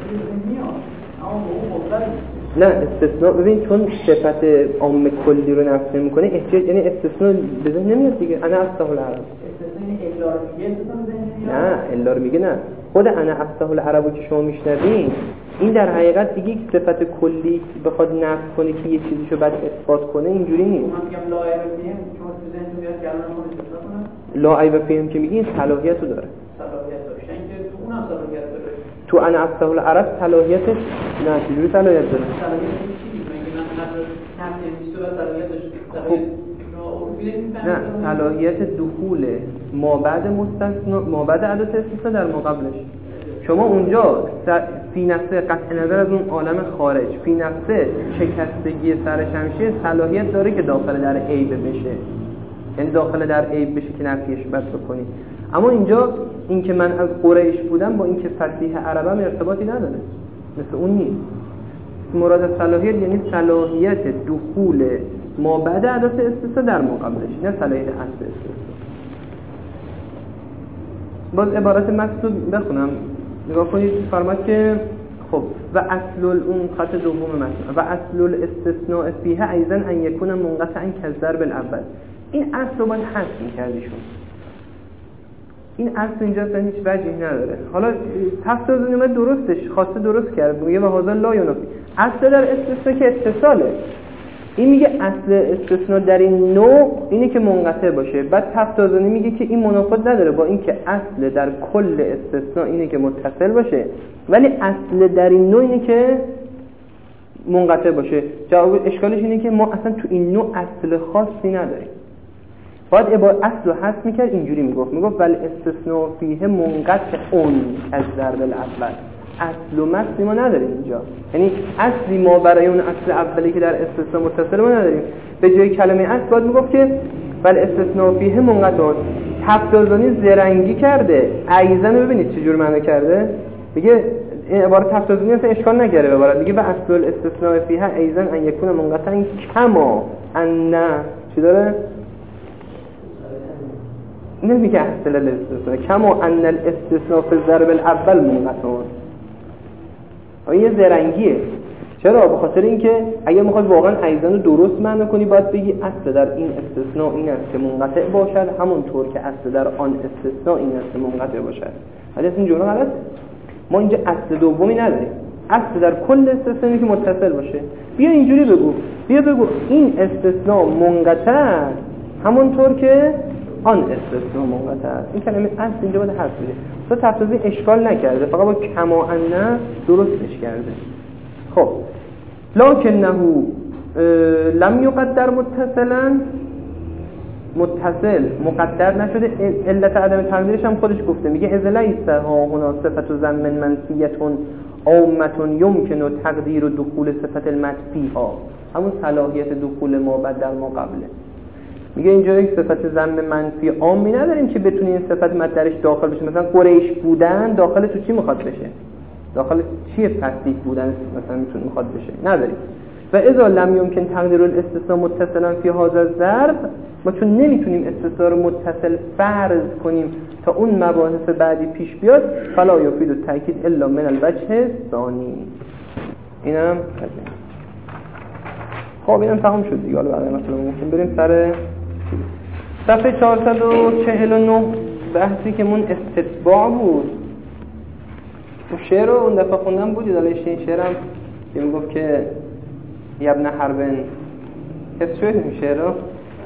Speaker 1: نه استثناء ببین چون صفت عام کلی رو نفی میکنه احتیاج، یعنی استثناء به ذهن نمیاد دیگه. انا افصح العرب استثناء الا رو میگه، نه الا رو میگه، نه خود انا افصح العرب که شما میشنوین این در حقیقت دیگه یک صفت کلی بخواد نفی کنه که یه چیزیشو بعد اثبات کنه، اینجوری نیست. من میگم لا عیب فیهم چون تو ذهن میاد که الان ما استثناء کنه، لا عیب فیهم که میگین صلاحیت رو داره، صلاحیت داشتن که تو اونم صلاحیت داره. تو انا افصح العرب صلاحیتش نه چجوری صلاحیت داره؟ خب نه صلاحیت دخول ما بعد مستثنا ما بعد ادات استثنا در مقابلش. شما اونجا فی نفسه قطع نظر از اون عالم خارج، فی نفسه شکستگی سر شمشیر صلاحیت داره که داخل در عیب بشه، یعنی داخل در عیب بشه که نفیش بس بکنی. اما اینجا این که من از قریش بودم با این که فصیح عربم ارتباطی نداره، مثل اون نیست. مراد صلاحیت یعنی صلاحیت دخول ما بعد ادات استثنا در مقابلش، نه صلاحیت اصل استثنا. باز عبارت متن بخونم نگاه کنید. فرماد که خب و اصل اون خط دوم متن و اصل الاستثناء فیها ایضا ان یکون منقطعا کالضرب الاول. این اصل رو باید حذف می‌کردیشون. این اصل اینجا اصلا هیچ وجهی نداره. حالا تفسیر اومد درستش خواسته درست کرد، میگه و هذا لا ینافی. اصل در استثناء که اتصاله. این میگه اصل استثناء در این نوع اینه که منقطع باشه. بعد تفتازانی میگه که این منافات نداره با این که اصل در کل استثناء اینه که متصل باشه، ولی اصل در این نوع اینه که منقطع باشه. جواب اشکالش اینه که ما اصلا تو این نوع اصل خاصی نداریم. باید عبارت اصل رو حذف میکرد، اینجوری میگفت میگفت ولی استثناء فیه منقطع اون از ضرب الاول. اصل و مصل ما نداریم اینجا، یعنی اصلی ما برای اون اصل اولی که در استثناء متصل ما نداریم. به جای کلمه اصل باید میگفت که ولی استثناء فیه منقطع. تفتازانی زرنگی کرده، ایزن رو ببینید چجور معنی کرده. میگه این عبارت تفتازانی اصلا اشکال نکرده به عبارت، میگه و اصل الاستثناء فیه ایزن ان یکون منقطعا کما ان چی داره؟ نمیگه اصل الاستثناء کما ان الاستثناء فی الضرب الاول منقطع. این زرنگیه. چرا؟ به خاطر اینکه اگه میخواد واقعا ایزن رو درست معنی کنی باید بگی اصل در این استثناء این است که منقطع باشد، همونطور که اصل در آن استثناء این است که منقطع باشد. ولی این جمله غلطه. ما اینجا اصل دومی نداریم. اصل در کل استثنایی که متصل باشه. بیا اینجوری بگو. بیا بگو این استثناء منقطع همونطور که آن استثناء منقطع است. این کلمه اصل اینجا باید حذف بشه. تو تفسیر اشکال نکرده، فقط با کما ان درستش کرده. خب لکنه لم یقدر متصلا، متصل مقدر نشده. علت عدم تقدیرش هم خودش گفته، میگه اذ لیس ها هنا صفت ضم منفیه عامه یمکن تقدیر دخول صفت المدفی ها، همون صلاحیت دخول ما بعد در ما قبله. میگه اینجا یک صفت ضم منفی عامی نداریم که بتونی این صفت مد درش داخل بشه. مثلا قریش بودن داخل تو چی میخواد بشه؟ داخل چیه فصیح بودن مثلا میتونه میخواد بشه؟ نداریم. و اذا لم یمکن تقدیر الاستثناء متصلا فی هذا الضرب، ما چون نمیتونیم استثناء رو متصل فرض کنیم تا اون مباحث بعدی پیش بیاد، فلا یفید التاکید الا من الوجه الثانی. اینم خب اینم تمام شد دیگه. حالا بعد مثلا ممکن بریم سر صفحه چهارصد و چهل و نه بحثی که مون استتباع بود. اون شعر رو اون دفعه خوندم بودید، حالا این شعرم که میگفت که یبن حربن حفظ شوید این شعر رو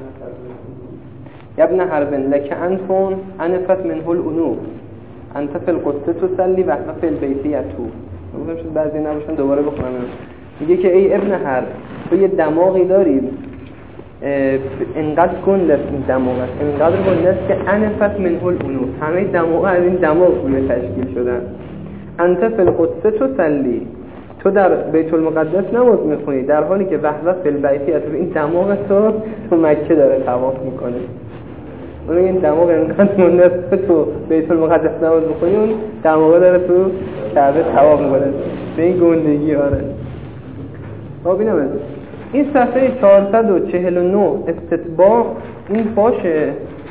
Speaker 1: یبن حربن لکه انفون انفت منه الانوف انت فی القدس تسلی و احنا فی البیتیتو. میگم شد بعضی نباشن دوباره بخونم. میگه که ای ابن حرب تو یه دماغی داری، اینقدر گنده این دماغ است، اینقدر گنده است که انفت منه الانوف، همه دماغ از این دماغ روی تشکیل شدن. انت فی القدس تسلی، تو در بیت المقدس نماز میخونی در حالی که وحوه فی البیتیتو، این دماغ تو تو مکه داره طواف میکنه. اون این دماغ اینقدر گنده است که تو بیت المقدس نماز میخونی، اون دماغ داره تو کعبه طواف میکنه. به این گندگی آره. خب اینم از این صفحه چهارصد و چهل و نه استتباع این باشه.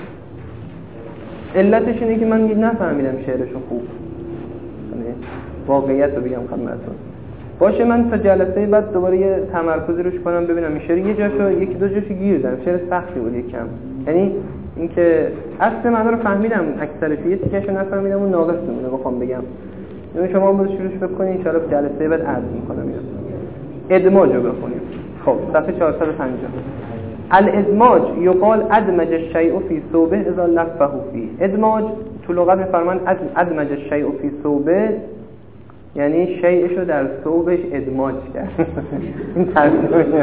Speaker 1: علتش اینه که من نفهمیدم شعرشو خوب، واقعیت رو بگم خدمتتون. باشه من تا جلسه بعد دوباره یه تمرکزی روش کنم ببینم این شعر یه جاشو یکی دو جاشو گیر دادم، شعر سختی بود یکم. یعنی اینکه اصل معنا رو فهمیدم، اکثرش یه تیکهشو نفهمیدم و ناقص میمونه بخوام بگم. یعنی شما هم شروعش بکنید ان شاء الله جلسه بعد عرض میکنم. ادماج رو بخونیم. خب صفحه چهارصد و پنجاه. الادماج یقال ادمج الشیء فی ثوبه اذا لفه فی. ادماج تو لغت میفرمان ادمج الشیء فی ثوبه، یعنی شیء رو در ثوبش ادماج کرد. این ترجمه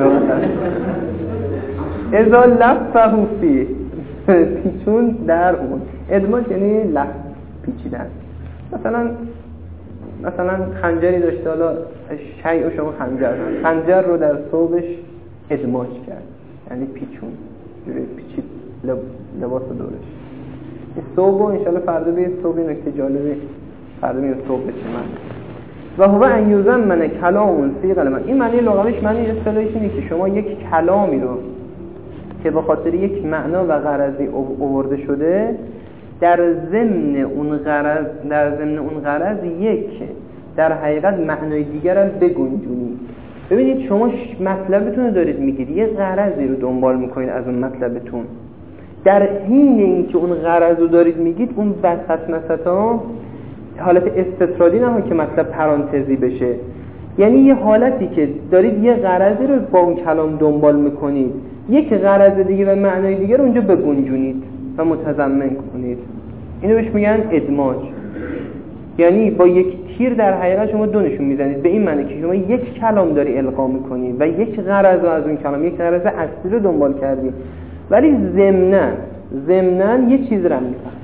Speaker 1: اذا لفه فی، پیچون در اون. ادماج یعنی لف پیچیدن. مثلا مثلا خنجری داشته، حالا شیء شما خنجر خنجر رو در ثوبش ادماج کرد، یعنی پیچون، جوری پیچید لباس دورش. این ثوب رو انشالله فردا به ثوب نکته جالبی فردا میاد ثوب بشه من و هو ان یزمن کلام فی قلم. این معنی لغویش، معنی اصطلاحیش اینه که شما یک کلامی رو که به خاطر یک معنا و غرضی آورده شده، در ضمن اون غرض در ضمن اون غرض یک در حقیقت معنای دیگر هم بگنجونید. ببینید شما مطلبتون رو دارید میگید، یه غرضی رو دنبال میکنید از اون مطلبتون، در حین اینکه اون غرض رو دارید میگید اون وسط مسطا حالت استطرادی نه که مطلب پرانتزی بشه، یعنی یه حالتی که دارید یه غرضی رو با اون کلام دنبال میکنید، یک غرض دیگه و معنای دیگه رو اونجا بگنجونید و متضمن کنید. اینو بهش میگن ادماج. یعنی با یک تیر در حقیقت شما دو نشون میزنید، به این معنی که شما یک کلام داری القا میکنید و یک غرض رو از اون کلام، یک غرض اصلی رو دنبال کردید، ولی ضمناً ضمناً یه چیز رو میفهمید.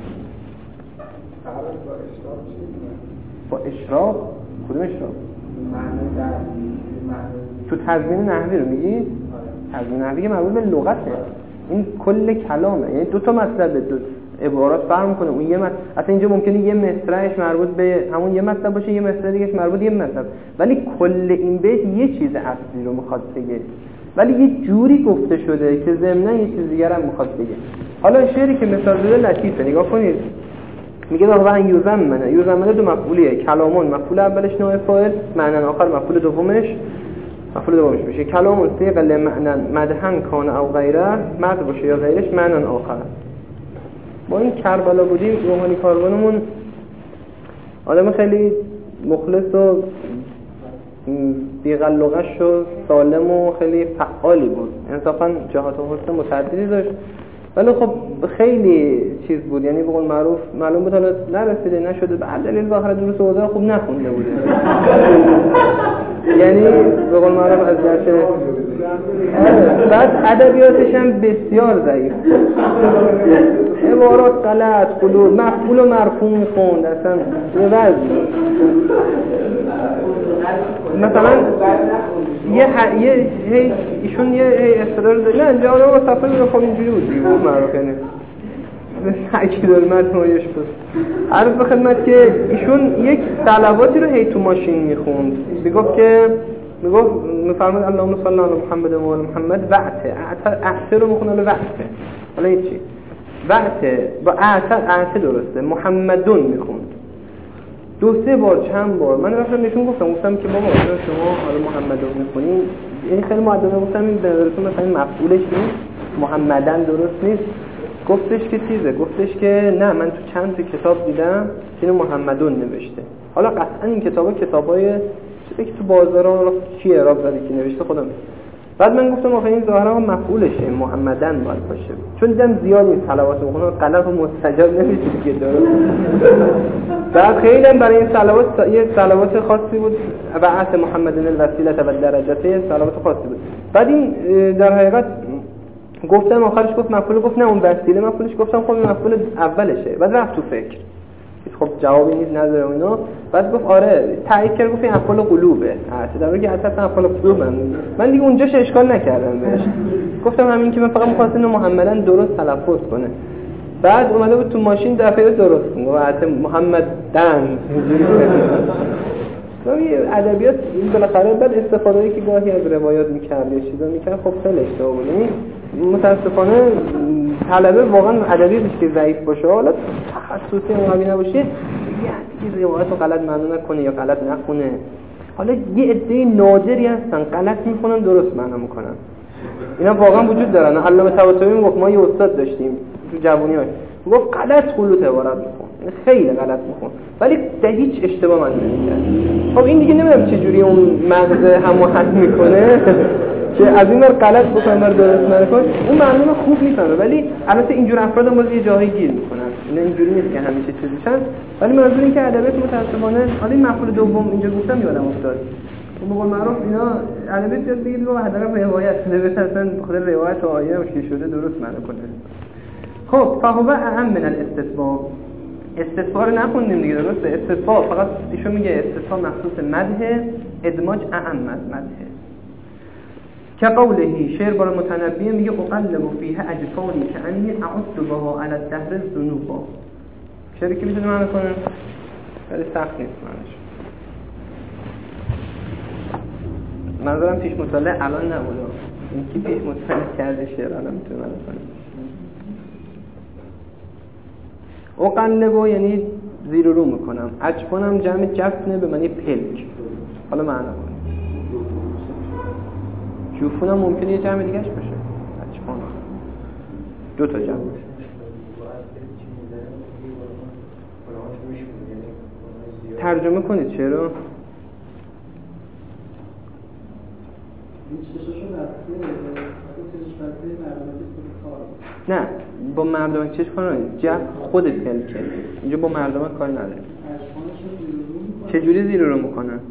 Speaker 1: با اشراق؟ کدوم اشراق؟ تو تضمین نحوی رو میگی؟ تضمین نحوی که مربوط به لغته، این کل کلامه، یعنی دو تا مطلب، دو عبارات فرق میکنه. اون یه مطلب اصلا اینجا ممکنه یه مصرعش مربوط به همون یه مطلب باشه، یه مصرع دیگهش مربوط به یه مطلب، ولی کل این بیت یه چیز اصلی رو میخواد بگه، ولی یه جوری گفته شده که ضمناً یه چیز دیگر هم میخواد بگه. حالا شعری که مثال زده لطیفه، نگاه کنید. میگه واقعا یوزمنه، یوزمنه دو مفعولیه، کلامون مفعول اولش نائب فاعل، معنی آخر مفعول دومش مفعول دومش میشه. کلامون صیغه لمعنى مدحن کان او غیره، مد باشه یا غیرش، معنی آخر. با این کربلا بودیم، روحانی کاروانمون آدم خیلی مخلص و بی‌غلغش و سالم و خیلی فعالی بود، انصافا جهات و حسن متعددی داشت، ولی خب خیلی چیز بود، یعنی به قول معروف معلوم بود حالا نرسیده نشده، به دلیل ظاهر دروس اوضاع خوب نخونده بوده. یعنی به قول معروف از جهت بعد ادبیاتش هم بسیار ضعیف، عبارات غلط، قلوب مفعول و مرفوع میخوند، اصلا یه وضعی. مثلا یه ح... یه هی ایشون یه هی اصرار داره، نه جانو با صفحه رو خب اینجوری بود دیگه معروف، یعنی سعی داره متنایش بود. عرض به خدمت که ایشون یک صلواتی رو هی تو ماشین میخوند، میگفت که میگفت میفرماد اللهم صل علی محمد و آل محمد، وعته اعته رو میخونه به وعته، حالا این چی؟ وعته با اعته اعته درسته، محمدون میخوند دو سه بار چند بار. من رفتم بهشون گفتم گفتم که بابا شما حالا محمدون میخونین، این خیلی مؤدبانه گفتم این به نظرتون مثلا این مفعولش نیست، محمدن درست نیست؟ گفتش که چیزه، گفتش که نه من تو چند تا کتاب دیدم که اینو محمدون نوشته. حالا قطعا این کتابا کتابای چیزی که تو بازارا کی اعراب زده که نوشته خودم. بعد من گفتم آخه این ظاهرا مفعولشه، محمدن باید باشه، چون دیدم زیاد این صلوات میخونه غلط و مستجاب نمیشه دیگه درست. بعد خیلی هم برای این صلوات یه صلوات خاصی بود، بعث محمدن الوسیله و درجته، صلوات خاصی بود. بعد این در حقیقت گفتم آخرش گفت مفعول، گفت نه اون وسیله مفعولش، گفتم خب مفعول اولشه. بعد رفت تو فکر، خب جوابی نیست نداره و اینا. بعد گفت آره تایید کرد، گفت این افعال قلوبه، در حالی که اساسا افعال قلوب من من دیگه اونجاش اشکال نکردم بهش، گفتم همین که من فقط می‌خواستم اینو محمدن درست تلفظ کنه. بعد اومده بود تو ماشین دفعه درست کنه، گفت محمد دن این ادبیات این بالاخره بعد استفاده‌ای که گاهی از روایات می‌کرد یا چیزا می‌کرد، خب خیلی اشتباه بود. یعنی متأسفانه طلبه واقعا ادبیاتش که ضعیف باشه، حالا تخصصی اونقدی نباشه، یه روایت رو غلط معنا نکنه یا غلط نخونه. حالا یه عده نادری هستن غلط می‌خونن درست معنا می‌کنن، اینا واقعا وجود دارن. علامه طباطبایی میگفت ما یه استاد داشتیم تو جوونی‌هاش، میگفت غلط خلوط عبارت می‌خون، خیلی غلط می‌خون ولی در هیچ اشتباه من نمی‌کرد. خب این دیگه نمیدونم چه جوری اون مغز هماهنگ می‌کنه که از این ور غلط بکنه ور درست نکنه، اون معلومه خوب می‌فهمه، ولی البته اینجور افراد ما یه جایی گیر می‌کنن. اینا اینجوری نیست که همیشه چیزیشن، ولی منظور این که ادبیات متأسفانه حالا این مفعول دوم اینجا گفتم یادم افتاد. به قول معروف اینا ادبیات یاد بگیرید و حداقل روایت ادبیات اصلا خود روایت و آیه و چی شده درست معنی کنه. خب فهو اعم من الاستثباء. استثباء رو نخوندیم دیگه درسته؟ استثباء فقط ایشون میگه استثباء مخصوص مدح، ادماج اعم از مدح. که قوله شعر بار متنبی میگه اقلب فیها اجفانی کأنی اعد بها علی الدهر الذنوب. شعری که میتونه معنی کنه خیلی سخت نیست معنیش. منظورم پیش مطالعه الان نبوده، این که پیش مطالعه کرده شعر الان میتونه معنی کنه. اقلبو یعنی زیر و رو میکنم، اجفانم جمع جفنه به معنی پلک. حالا معنا کنه جوفونم ممکنه یه جمع دیگهش باشه، اجفان دو تا جمع باشه. ترجمه کنید چرا؟ نه با مردمان چش کار نداریم، جف خود پلکه، اینجا با مردمان کار نداریم. چجوری زیر رو میکنن؟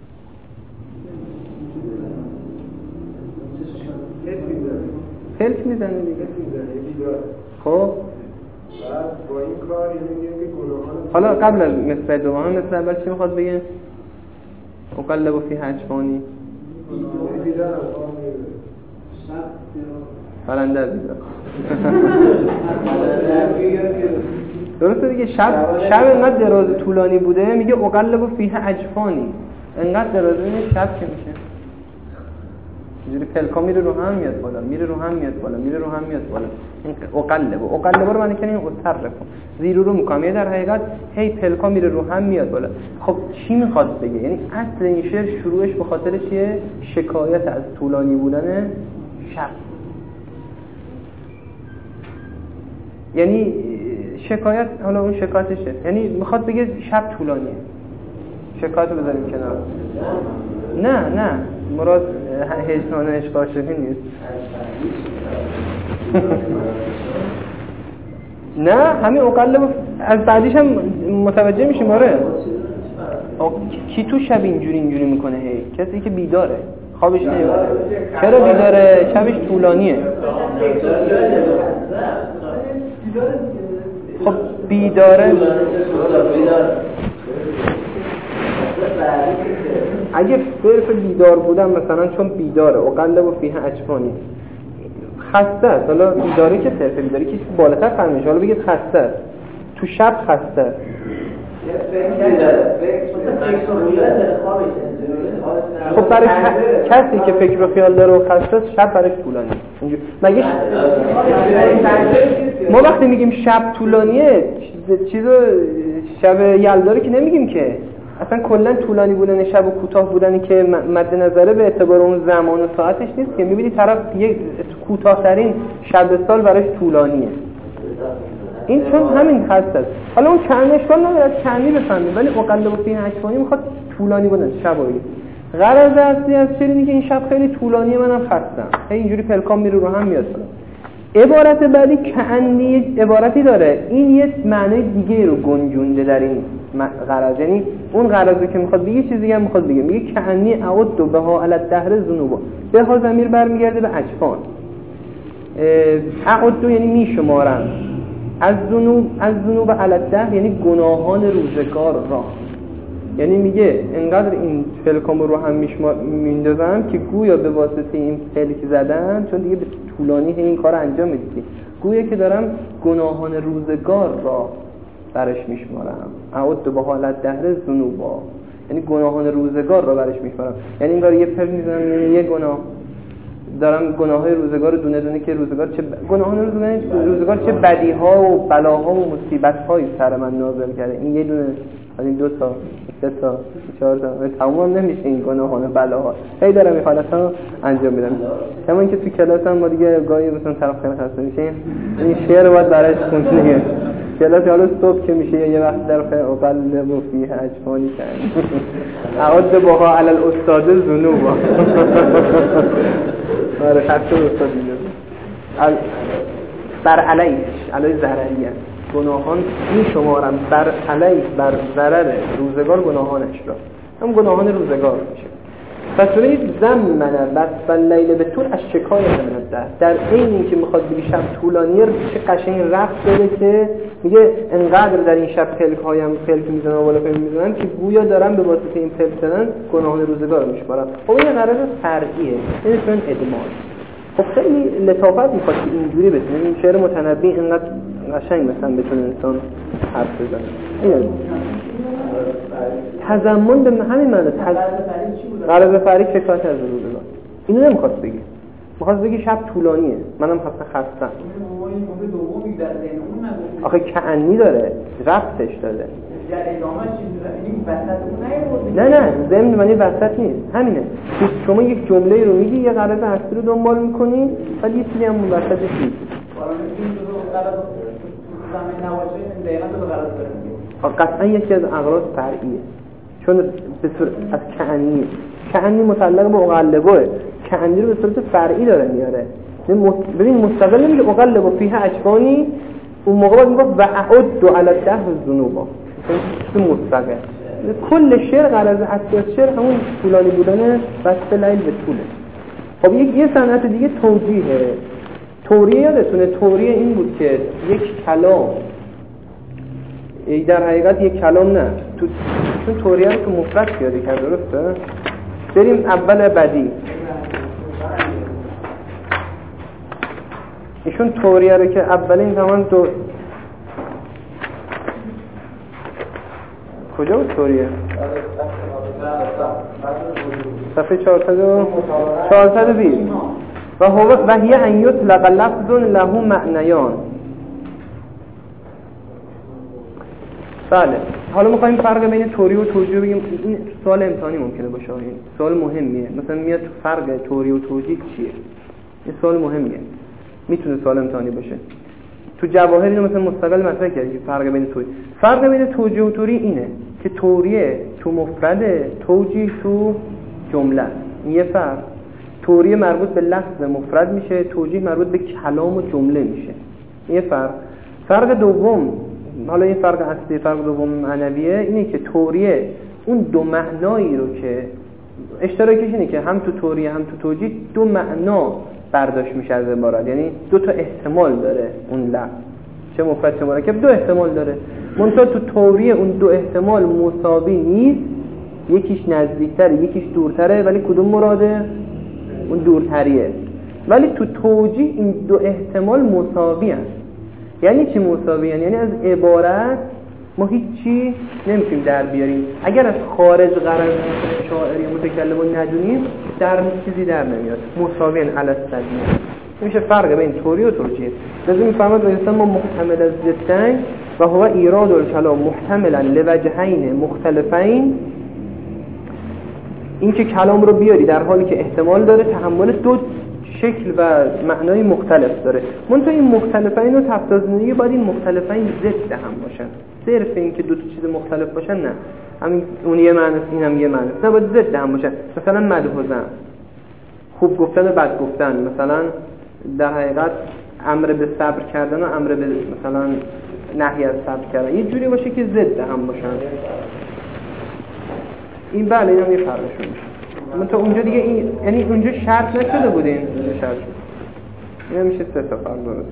Speaker 1: پلک میزنه دیگه. خب بعد با این کار یعنی میگه گناهان. حالا قبل از مثل دوم مثل اول چی میخواد بگه؟ اقلب فی اجفانی پرنده بیدار. درسته دیگه. شب شب انقدر دراز طولانی بوده میگه اقلب فیه اجفانی، انقدر دراز اینه شب که میشه اینجوری پلکا میره رو هم میاد بالا، میره رو هم میاد بالا، میره رو هم میاد بالا. این اقلب اقلب رو معنی کنه این اطرف زیر رو میکنم، یعنی در حقیقت هی پلکا میره رو هم میاد بالا. خب چی میخواد بگه؟ یعنی اصل این شعر شروعش به خاطر چیه؟ شکایت از طولانی بودن شب. یعنی شکایت، حالا اون شکایتشه، یعنی میخواد بگه شب طولانیه، شکایت رو بذاریم کنار. نه نه مراد هجران و عشق عاشقی نیست. نه همین اقلب از بعدیش هم متوجه میشیم. آره کی تو شب اینجوری اینجوری میکنه؟ هی کسی که بیداره خوابش نمیبره. چرا بیداره؟ شبش طولانیه. خب بیداره اگه صرف بیدار بودم مثلا چون بیداره اقلب و فیه اجفانی خسته است. حالا بیداره که صرف بیداره که بالاتر فرمیشه، حالا بگید خسته است، تو شب خسته است. خب برای کسی که فکر و خیال داره و خسته است شب برای طولانی مگه ما وقتی میگیم شب طولانیه چیزو شب یلداره که نمیگیم که، اصلا کلا طولانی بودن شب و کوتاه بودنی که مد نظره به اعتبار اون زمان و ساعتش نیست که. میبینی طرف یک کوتاه‌ترین شب سال براش طولانیه، این چون همین هست است. حالا اون چند اشکال نداره چندی بفهمیم، ولی اقلب فیه اجفانی میخواد طولانی بودن شب و روز. غرض اصلی از شعر اینه که این شب خیلی طولانیه، منم خستم، هی اینجوری پلکام میره رو هم میاد. عبارت بعدی کأنی عبارتی داره، این یه معنی دیگه رو گنجونده در این غرض، یعنی اون غرضی که میخواد بگه چیز دیگه هم میخواد بگه. میگه کأنی اعد بها علی الدهر الذنوب، به ها ضمیر برمیگرده به اجفان. اعد یعنی میشمارم، از ذنوب از ذنوب علی الدهر یعنی گناهان روزگار را، یعنی میگه انقدر این پلکامو رو هم میندازم که گویا به واسطه این پلک زدن، چون دیگه به طولانی این کار انجام میدی، گویا که دارم گناهان روزگار را برش میشمارم. اعد به حالت دهر ذنوبا، یعنی گناهان روزگار را برش میشمارم، یعنی انگار یه پلک میزنم یعنی یه گناه دارم، گناههای روزگار دونه دونه که روزگار چه ب... گناهان روزگار روزگار چه بدیها و بلاها و مصیبت‌هایی سر من نازل کرده. این یه دونه، این دو تا، سه تا، چهار تا، تمام نمیشه این گناهان و بلاها. هی دارم این حالت‌ها انجام میدم. کما اینکه تو کلاس هم ما دیگه گاهی مثلا طرف خیلی خسته میشه، این شعر رو باید براش خوندن دیگه. کلاس حالا صبح که میشه یه وقت در خیر اقلب و فیه اجفانی کن اعد بها علی الاستاد ذنوب. آره خط استاد اینجا بر علیش علی زهرایی گناهان می شمارم بر علیه بر ضرر روزگار گناهانش را، هم گناهان روزگار میشه. پس برید زمنه وصف اللیل به طول از شکایت من الدهر، در این این که میخواد بگی شب طولانیه چه قشنگ رفت داره که میگه انقدر در این شب پلک هایم پلک میزنن و بالا پلک میزنن که گویا دارن به واسطه این پلک زدن گناهان روزگار رو میشمارن. خب این قرار فرعیه، نمیتونن ادمان. خب خیلی لطافت میخواد که اینجوری بتونه این شعر متنبی اینقدر قشنگ مثلا بتونه انسان حرف بزنه. اینه تضمن به همین معنی غرض فرعی شکایت از روزگار. اینو نمیخواست بگی، میخواست بگی شب طولانیه، منم خسته خستم. آخه کعنی داره، ربطش داره. نه نه ضمن معنی وسط نیست، همینه. شما یک جمله رو میگی، یه غرض اصلی رو دنبال میکنی، ولی یه چیزی هم اون وسطش نیست. قطعا یکی از اغراض فرعیه، چون به صورت از کعنی کعنی متعلق به اقلبه، کعنی رو به صورت فرعی داره میاره. ببین مستقل نمیگه اقلب فیها اجفانی، اون موقع باید میگه و اعد علی الدهر الذنوب، چون مستقل کل شعر غرض اصلی شعر همون طولانی بودن وصف لیل به طوله. خب یک یه صنعت دیگه توجیهه. توریه یادتونه توریه این بود که یک کلام ای در حقیقت یک کلام نه تو، چون توریه رو تو مفرد پیاده کرد، درسته؟ بریم اول بدی. ایشون توریه رو که اولین زمان دو کجا بود توریه؟ صفحه چهارصد و بیست و هو و هی ان یطلق لفظ له معنیان. بله حالا می‌خوایم فرق بین توریه و توجیه بگیم. این سوال امتحانی ممکنه باشه، این سوال مهمیه. مثلا میاد فرق توریه و توجیه چیه؟ این سوال مهمیه، میتونه سوال امتحانی باشه. تو جواهر اینو مثلا مستقل مطرح کردیم که فرق بین توریه فرق بین توجیه و توریه اینه که توریه تو مفرده، توجیه تو جمله. این یه فرق. توریه مربوط به لفظ مفرد میشه، توجیه مربوط به کلام و جمله میشه. این یه فرق. فرق دوم، حالا این فرق اصلی، فرق دوم معنویه، اینه که توریه اون دو معنایی رو که اشتراکش اینه که هم تو توریه هم تو توجیه دو معنا برداشت میشه از عبارت، یعنی دو تا احتمال داره اون لفظ، چه مفرد چه مرکب دو احتمال داره. منتها تو توریه اون دو احتمال مساوی نیست، یکیش نزدیکتره یکیش دورتره، ولی کدوم مراده؟ اون دورتریه. ولی تو توجیه این دو احتمال مساوی هست. یعنی چی مساوی؟ یعنی از عبارت ما هیچی نمیتونیم در بیاریم. اگر از خارج غرض شاعری متکلم رو ندونیم در چیزی در نمیاد. مساوی علی الصدیه. میشه فرق بین توریه و توجیه. لازم میفهمید انسان ما محتمل از ضدین و هو ایراد الکلام محتملا لوجهین مختلفین. این که کلام رو بیاری در حالی که احتمال داره تحمل دو شکل و معنای مختلف داره. منتها این مختلفین رو تفسیر زندگی باید این مختلفین ضد هم باشن. صرف این که دو تا چیز مختلف باشن نه، همین اون یه معنی است این هم یه معنی است، نه باید ضد هم باشن. مثلا مدح و ذم، خوب گفتن و بد گفتن، مثلا در حقیقت امر به صبر کردن و امر به مثلا نهی از صبر کردن یه جوری باشه که ضد هم باشن. این بله این هم یه فرقشون میشه. منتها اونجا دیگه این یعنی اونجا شرط نشده بود، این شرط شد. این میشه سه تا فرق درست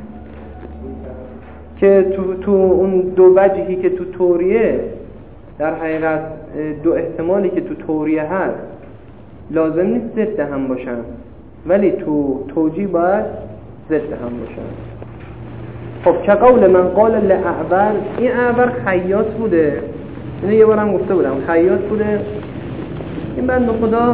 Speaker 1: که تو تو اون دو وجهی که تو توریه در حقیقت دو احتمالی که تو توریه هست لازم نیست ضد هم باشن، ولی تو توجیه باید ضد هم باشن. خب که قول من قال لأعبر، این اعبر خیاط بوده، اینو یه بارم گفته بودم، خیاط بوده. این بنده خدا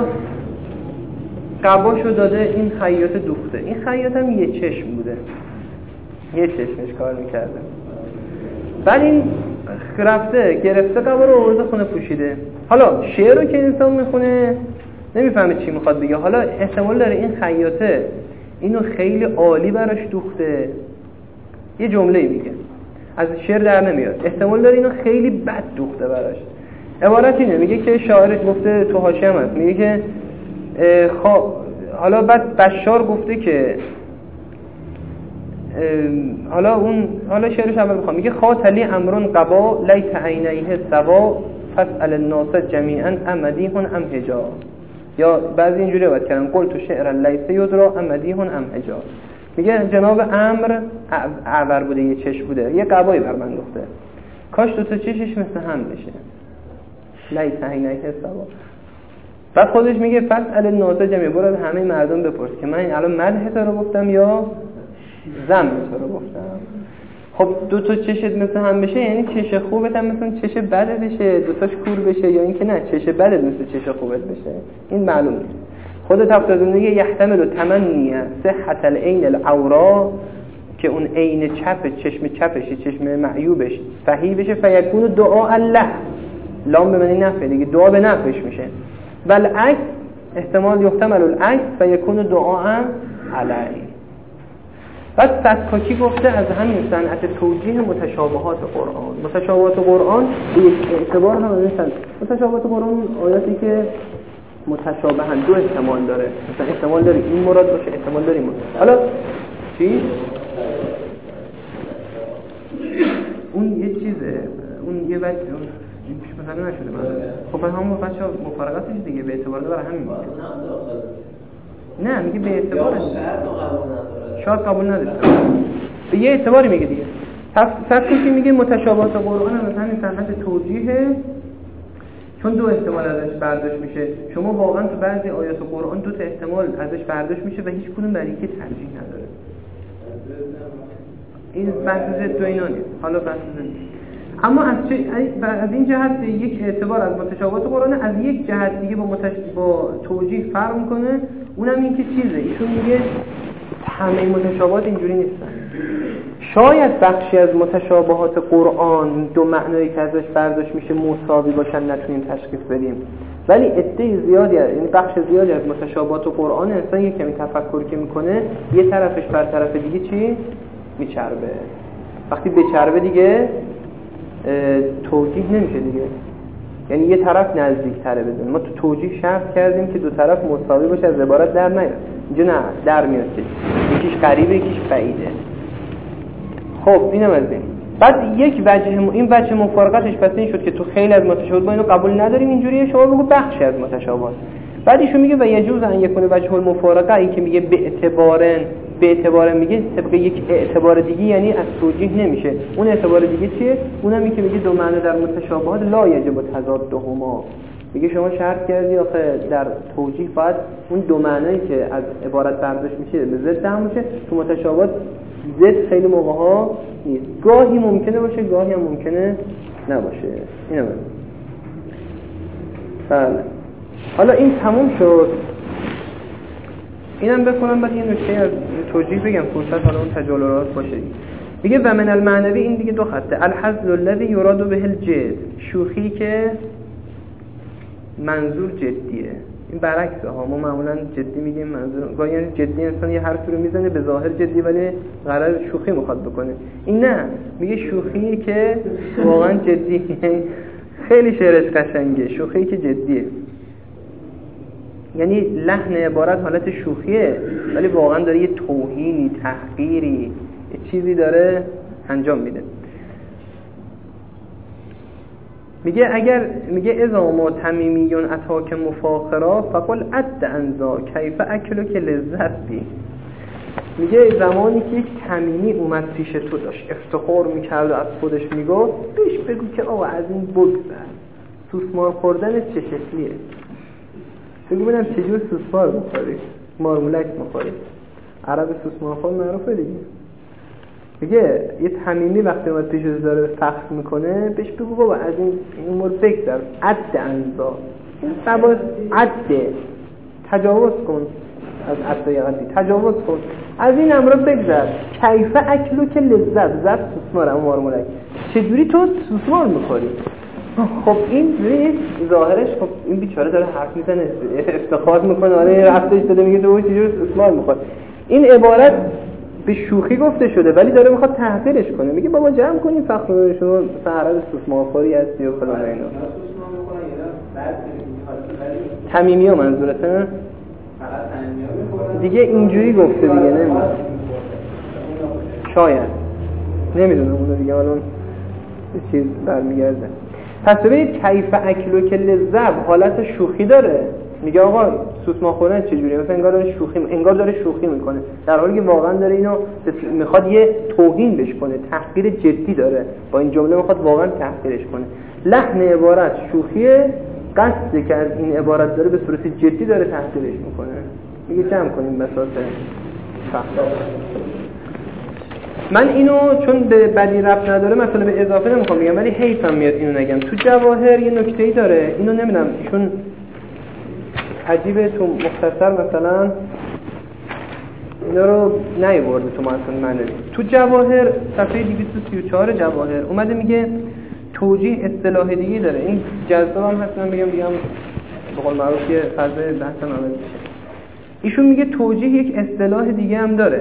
Speaker 1: قباشو داده، این خیاط دوخته. این خیاط هم یه چشم بوده، یه چشمش کار میکرده. بعد این رفته گرفته قبا رو آورده خونه پوشیده. حالا شعر رو که انسان میخونه نمیفهمه چی میخواد بگه. حالا احتمال داره این خیاطه اینو خیلی عالی براش دوخته، یه جمله میگه از شعر در نمیاد. احتمال داره اینو خیلی بد دوخته براش. عبارت اینه، میگه که شاعر گفته تو حاشیه هم هست، میگه که خب حالا بعد بشار گفته که حالا اون حالا شعرش اول بخوام. میگه خاطلی امرون قبا لیت عینیه سوا فاسأل الناس جمیعا امدیهن ام حجا. یا بعضی اینجوری روایت کردن قل تو شعر لیس یدرا امدیهن ام حجا. میگه جناب امر اعور بوده، یه چش بوده، یه قبایی بر من گفته کاش دو تا چشش مثل هم بشه. لیت عینیه سوا. بعد خودش میگه فاسأل الناس جمیعا، برو از همه مردم بپرس که من الان مدح تو رو گفتم یا ذم تو رو گفتم. خب دو تا چشت مثل هم بشه یعنی چش خوبت هم مثل چش بدت بشه، دو تاش کور بشه، یا اینکه نه چش بدت مثل چش خوبت بشه. این معلوم نیست. خود تفسیر میگه یحتمل تمنیه صحت العین العورا، که اون عین چپ چشم چپش چشم معیوبش صحیح بشه، فیکون دعا الله لام به معنی نفع دیگه، دعا به نفعش میشه. بالعکس احتمال یحتمل العکس فیکون دعا علی. بعد سکاکی گفته از همین صنعت توجیه متشابهات قرآن. متشابهات قرآن به یک اعتبار هم از این صنعت. متشابهات قرآن آیاتی که متشابهن دو احتمال داره، مثلا احتمال داره این مراد باشه، احتمال داره این مراد. حالا چی؟ اون یه چیزه، اون یه وجه این پیش مثلا نشده من. خب همون بچه ها مفارقتش دیگه به اعتبار داره همین. نه میگه به اعتبار شاید قبول نداره، به یه اعتباری میگه دیگه. تفسیر میگه متشابهات قرآن هم مثلا این صنعت توجیه، چون دو احتمال ازش برداشت میشه. شما واقعا تو بعضی آیات قرآن دو تا احتمال ازش برداشت میشه و هیچ کدوم برای یکی ترجیح نداره. این بحث ضد و اینا نیست. حالا بحث ضد. اما از چه از این جهت یک اعتبار از متشابهات قرآن از یک جهت دیگه با متش... با توجیه فرق میکنه. اونم این که چیزه، ایشون میگه همه متشابهات اینجوری نیستن. شاید بخشی از متشابهات قرآن دو معنایی که ازش برداشت میشه مساوی باشن، نتونیم تشخیص بدیم، ولی عده زیادی یعنی بخش زیادی از متشابهات قرآن انسان یک کمی تفکر که میکنه یه طرفش بر طرف دیگه چی میچربه. وقتی بچربه دیگه توجیه نمیشه دیگه، یعنی یه طرف نزدیک‌تره بدون. ما تو توجیه شرط کردیم که دو طرف مساوی باشه، از عبارت در نیاد. اینجا نه، در میاد، یکیش قریبه یکیش بعیده. خب اینم از این. بعد یک وجه این وجه مفارقتش پس این شد که تو خیلی از متشابهات ما اینو قبول نداریم اینجوریه، شما بگو بخشی از متشابهات. بعد ایشون میگه و یجوز ان یکون وجه المفارقه، این که میگه به اعتبارن به اعتبار میگه طبق یک اعتبار دیگه، یعنی از توجیه نمیشه. اون اعتبار دیگه چیه؟ اونم این که میگه دو معنی در متشابهات لا یجب تضادهما. میگه شما شرط کردی آخه در توجیه باید اون دو معنی که از عبارت برداشت میشه به ضد هم باشه. تو متشابهات ضد خیلی موقع ها نیست، گاهی ممکنه باشه گاهی هم ممکنه نباشه. اینم بله. حالا این تموم شد. اینم بکنم بعد یه نکته از توجیه بگم فرصت حالا اون تجالرات باشه. میگه و من المعنوی، این دیگه دو خطه. الحزل الذی یراد به الجد، شوخی که منظور جدیه. این برعکسه ها، ما معمولا جدی میگیم منظور گاهی یعنی جدی انسان یه حرفی رو میزنه به ظاهر جدی ولی قرار شوخی میخواد بکنه. این نه، میگه شوخی که واقعا جدیه. خیلی شعرش قشنگه، شوخی که جدیه، یعنی لحن عبارت حالت شوخیه ولی واقعا داره یه توهینی، تحقیری، یه چیزی داره انجام میده. میگه اگر میگه اذا ما تمیمیون اتاک مفاخرا فقل اد انزا کیف اکلو که لذت بی. میگه زمانی که یک تمیمی اومد پیش تو داشت افتخار میکرد و از خودش میگفت، بهش بگو که آقا از این بگذر، سوسمار خوردن چه شکلیه. بگو ببینم چجور سوسمار بخوری، مارمولک بخوری. عرب سوسمارخور معروفه دیگه. میگه یه تمیمی وقتی اومد پیش رو داره فخر میکنه، بهش بگو بابا از این امور بگذر، عد انزا، این سباز عده، تجاوز کن از عده عدی، تجاوز کن از این امر بگذر. کیف اکلو که لذت زد سوسمار هم مارمولک، چجوری تو سوسمار میخوری؟ خب این ظاهرش خب این بیچاره داره حرف میزنه افتخار میکنه، آره رفتش داده میگه تو چجوری سوسمار میخوری. این عبارت به شوخی گفته شده ولی داره میخواد تحقیرش کنه. میگه بابا جمع کنین فخر شما سهرد سوسمارخوری هستی و فلان اینا. تمیمی ها منظورته؟ دیگه اینجوری گفته دیگه، نمیدونم
Speaker 3: شاید نمیدونم اونو دیگه الان چیز برمیگرده. پس ببینید کیف اکلو که لذت حالت شوخی داره. میگه آقا سوسمار خوردن چجوریه؟ مثلا انگار داره شوخی انگار داره شوخی میکنه، در حالی که واقعا داره اینو میخواد یه توهین بش کنه، تحقیر جدی داره. با این جمله میخواد واقعا تحقیرش کنه. لحن عبارت شوخیه، قصدی که از این عبارت داره به صورت جدی داره تحقیرش میکنه. میگه جمع کنیم بساط فقط. من اینو چون به بدی ربط نداره مثلا به اضافه نمیخوام بگم، ولی حیفم میاد اینو نگم. تو جواهر یه نکته‌ای داره، اینو نمیدونم ایشون عجیبه تو مختصر مثلا اینا رو نیورده تو مثلا من تو جواهر صفحه دویست و سی و چهار جواهر اومده میگه توجیه اصطلاح دیگه داره. این جذاب هم هست، من بگم بگم به قول معروف یه فضای بحثم عوض میشه. ایشون میگه توجیه یک اصطلاح دیگه هم داره،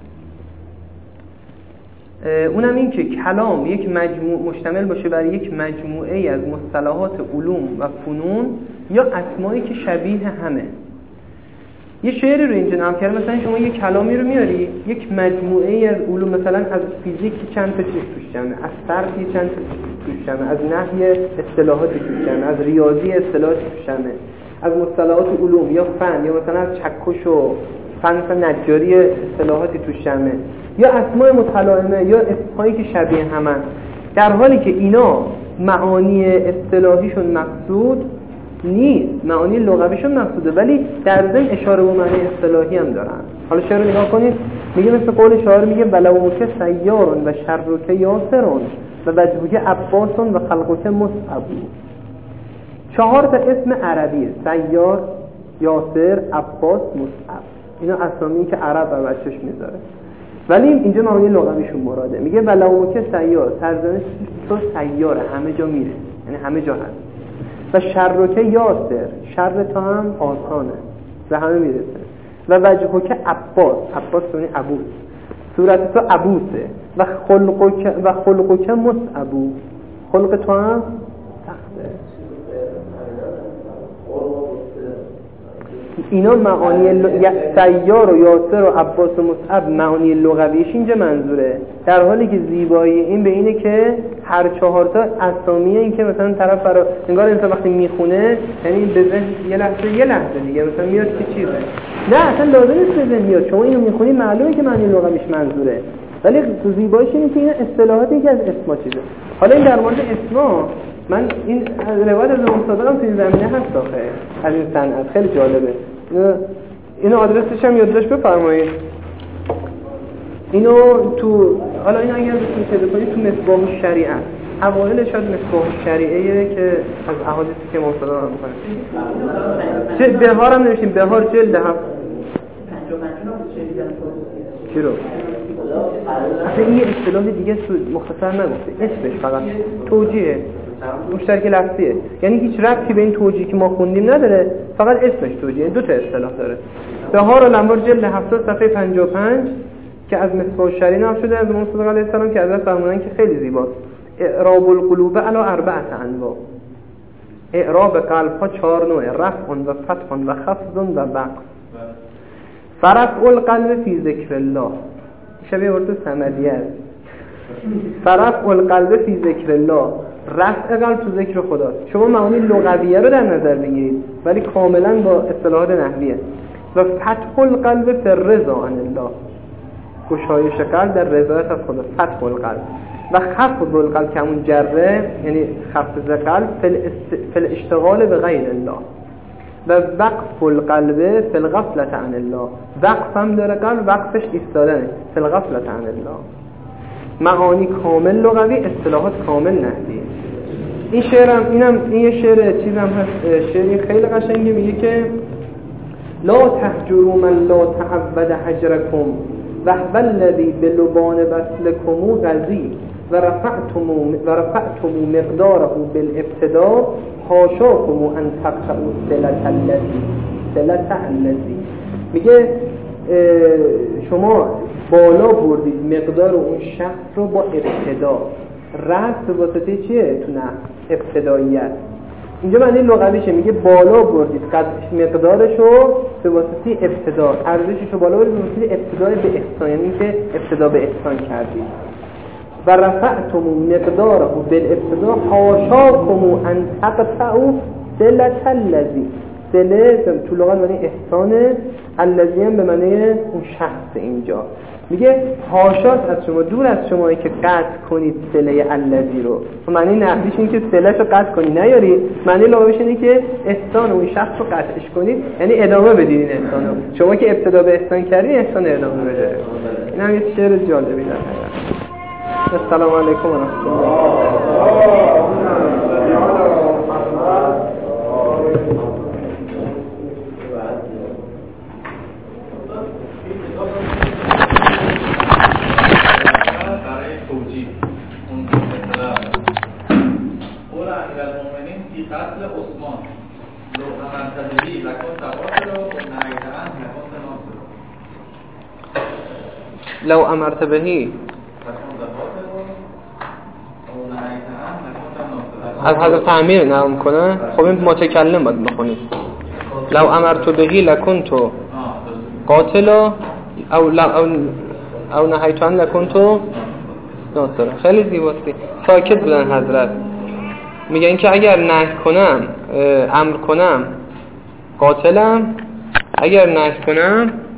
Speaker 3: اونم این که کلام یک مجموع مشتمل باشه بر یک مجموعه ای از مصطلحات علوم و فنون یا اسمایی که شبیه همه. یه شعری رو اینجا نام کرده، مثلا شما یک کلامی رو میاری، یک مجموعه ای از علوم، مثلا از فیزیک چند تا چیز توش جمعه، از فارسی چند تا چیز توش جمعه، از نحو اصطلاحات توش جمعه، از ریاضی اصطلاحات توش جمعه، از مصطلحات علوم یا فن، یا مثلا از چکش و فن نجاری اصطلاحاتی توش جمعه، یا اسماء متلائمه یا اسمایی که شبیه همن، در حالی که اینا معانی اصطلاحیشون مقصود نیست، معانی لغویشون مقصوده، ولی در ضمن اشاره به معنی اصطلاحی هم دارن. حالا شعر رو نگاه کنید، میگه مثل قول شاعر، میگه ولوک سیارون و شرک یاسرون و وجهک عباسون و خلقک مصعب. چهار تا اسم عربیه: سیار، یاسر، عباس، مصعب. اینا اسامی که عرب بر بچه‌ش میذاره، ولی اینجا معانی لغویشون مراده. میگه ولوک سیار، سرزنش تو سیاره، همه جا میره، یعنی همه جا هست. و شرک یاسر، شر تا هم آسانه، به همه میرسه. و وجهک عباس، عباس یعنی عبوس، صورت تو عبوسه. و خلقک و خلقک مصعب، خلق تو هم سخته. اینا معانی ل... سیار و یاسر و عباس و مصعب معانی لغویش اینجا منظوره، در حالی که زیبایی این به اینه که هر چهار تا اسامیه، این که مثلا طرف برای انگار انسان وقتی میخونه یعنی به ذهن یه لحظه یه لحظه دیگه مثلا میاد که چیزه، نه اصلا لازم نیست به ذهن میاد، شما اینو میخونی معلومه که معنی لغویش منظوره، ولی تو زیباییش اینه که این اصطلاحاتی که از اسما چیزه. حالا این در مورد اسما، من این روایت از امام صادق تو این زمینه هست آخه، از این صنعت خیلی جالبه. اینو اینو آدرسش هم یادداشت بفرمایید. اینو تو حالا این اگر بتونید پیدا کنید تو مصباح الشریعه، اوایل شاید مصباح الشریعه که از احادیثی که امام صادق هم می‌کنه. چه بهار هم نمیشیم، بهار جلد هم چی رو؟ اصلا این یه اصطلاح دیگه مختصر نگفته، اسمش فقط توجیه مشترک لفظیه، یعنی هیچ ربطی به این توجیه که ما خوندیم نداره، فقط اسمش توجیه. دو تا اصطلاح داره. بهار الانوار جلد هفتاد صفحه پنجاه و پنج که از مصباح الشریعه نقل شده از امام صادق علیه السلام، که ازش فرمودن که خیلی زیباست. اعراب القلوب علی اربعه انواع. اعراب قلب ها چهار نوعه: رفع و فتح و خفض و وقف. فرفع القلب فی ذکر الله، شبیه ورد صمدیه است. فرفع القلب فی ذکر الله، رفع قلب تو ذکر خدا. شما معانی لغویه رو در نظر بگیرید ولی کاملا با اصطلاحات نحویه. و فتح القلب فی الرضا عن الله، گشایش قلب در رضایت از خدا، فتح القلب. و خفض القلب که همون جره، یعنی خفض قلب فی الاشتغال به غیر الله. و وقف القلب فی الغفلة عن الله، وقف هم داره قلب، وقفش ایستادنه، فی الغفلة عن الله. معانی کامل لغوی، اصطلاحات کامل نحوی. این شعرم اینم این یه شعر چیزم هست، شعری خیلی قشنگه، میگه که لا تهجروا من لا تعبد هجرکم و هو الذی بلبان وصلکم غزی و رفعتم و رفعتم مقداره بالابتداء حاشاکم ان تقطعوا صلة الذی صلة الذی. میگه شما بالا بردید مقدار اون شخص رو با ابتدا. رفع به واسطه چیه؟ تو نه ابتداییت. اینجا معنی لغویشه، میگه بالا بردید قد مقدارشو به واسطه ابتدا، ارزششو بالا بردید به واسطه ابتدا به احسان، یعنی که ابتدا به احسان کردید. و رفعتم مقداره بالابتدا حاشاکم ان تقطعوا صلة الذی. صله تو لغت معنی احسانه، الذی هم به معنی اون شخص. اینجا میگه حاشاست از شما، دور از شمایی که قطع کنید صله الذی رو. معنی نحویش اینه که صله‌ش رو قطع کنی نیاری، معنی لغویش اینه که احسان اون شخص رو قطعش کنید، یعنی ادامه بدید این احسان رو. شما که ابتدا به احسان کردین احسان ادامه بده. این هم یه شعر جالبی داره. السلام علیکم و رحمت الله.
Speaker 4: قتل عثمان لو امرت به لكنت قاتلا و نهیت عنه لكنت ناصرا.
Speaker 3: لو امرت به
Speaker 4: لكنت قاتلا و نهیت عنه لكنت ناصرا.
Speaker 3: از حضرت امیر نقل کنه. خب این متکلم باید بخونید. لو امرت به لكنت قاتلا او او او نهیت عنه لكنت ناصرا. خیلی زیباست. ساکت بودن حضرت. میگن که اگر نهی کنم، امر کنم قاتلم، اگر نهی کنم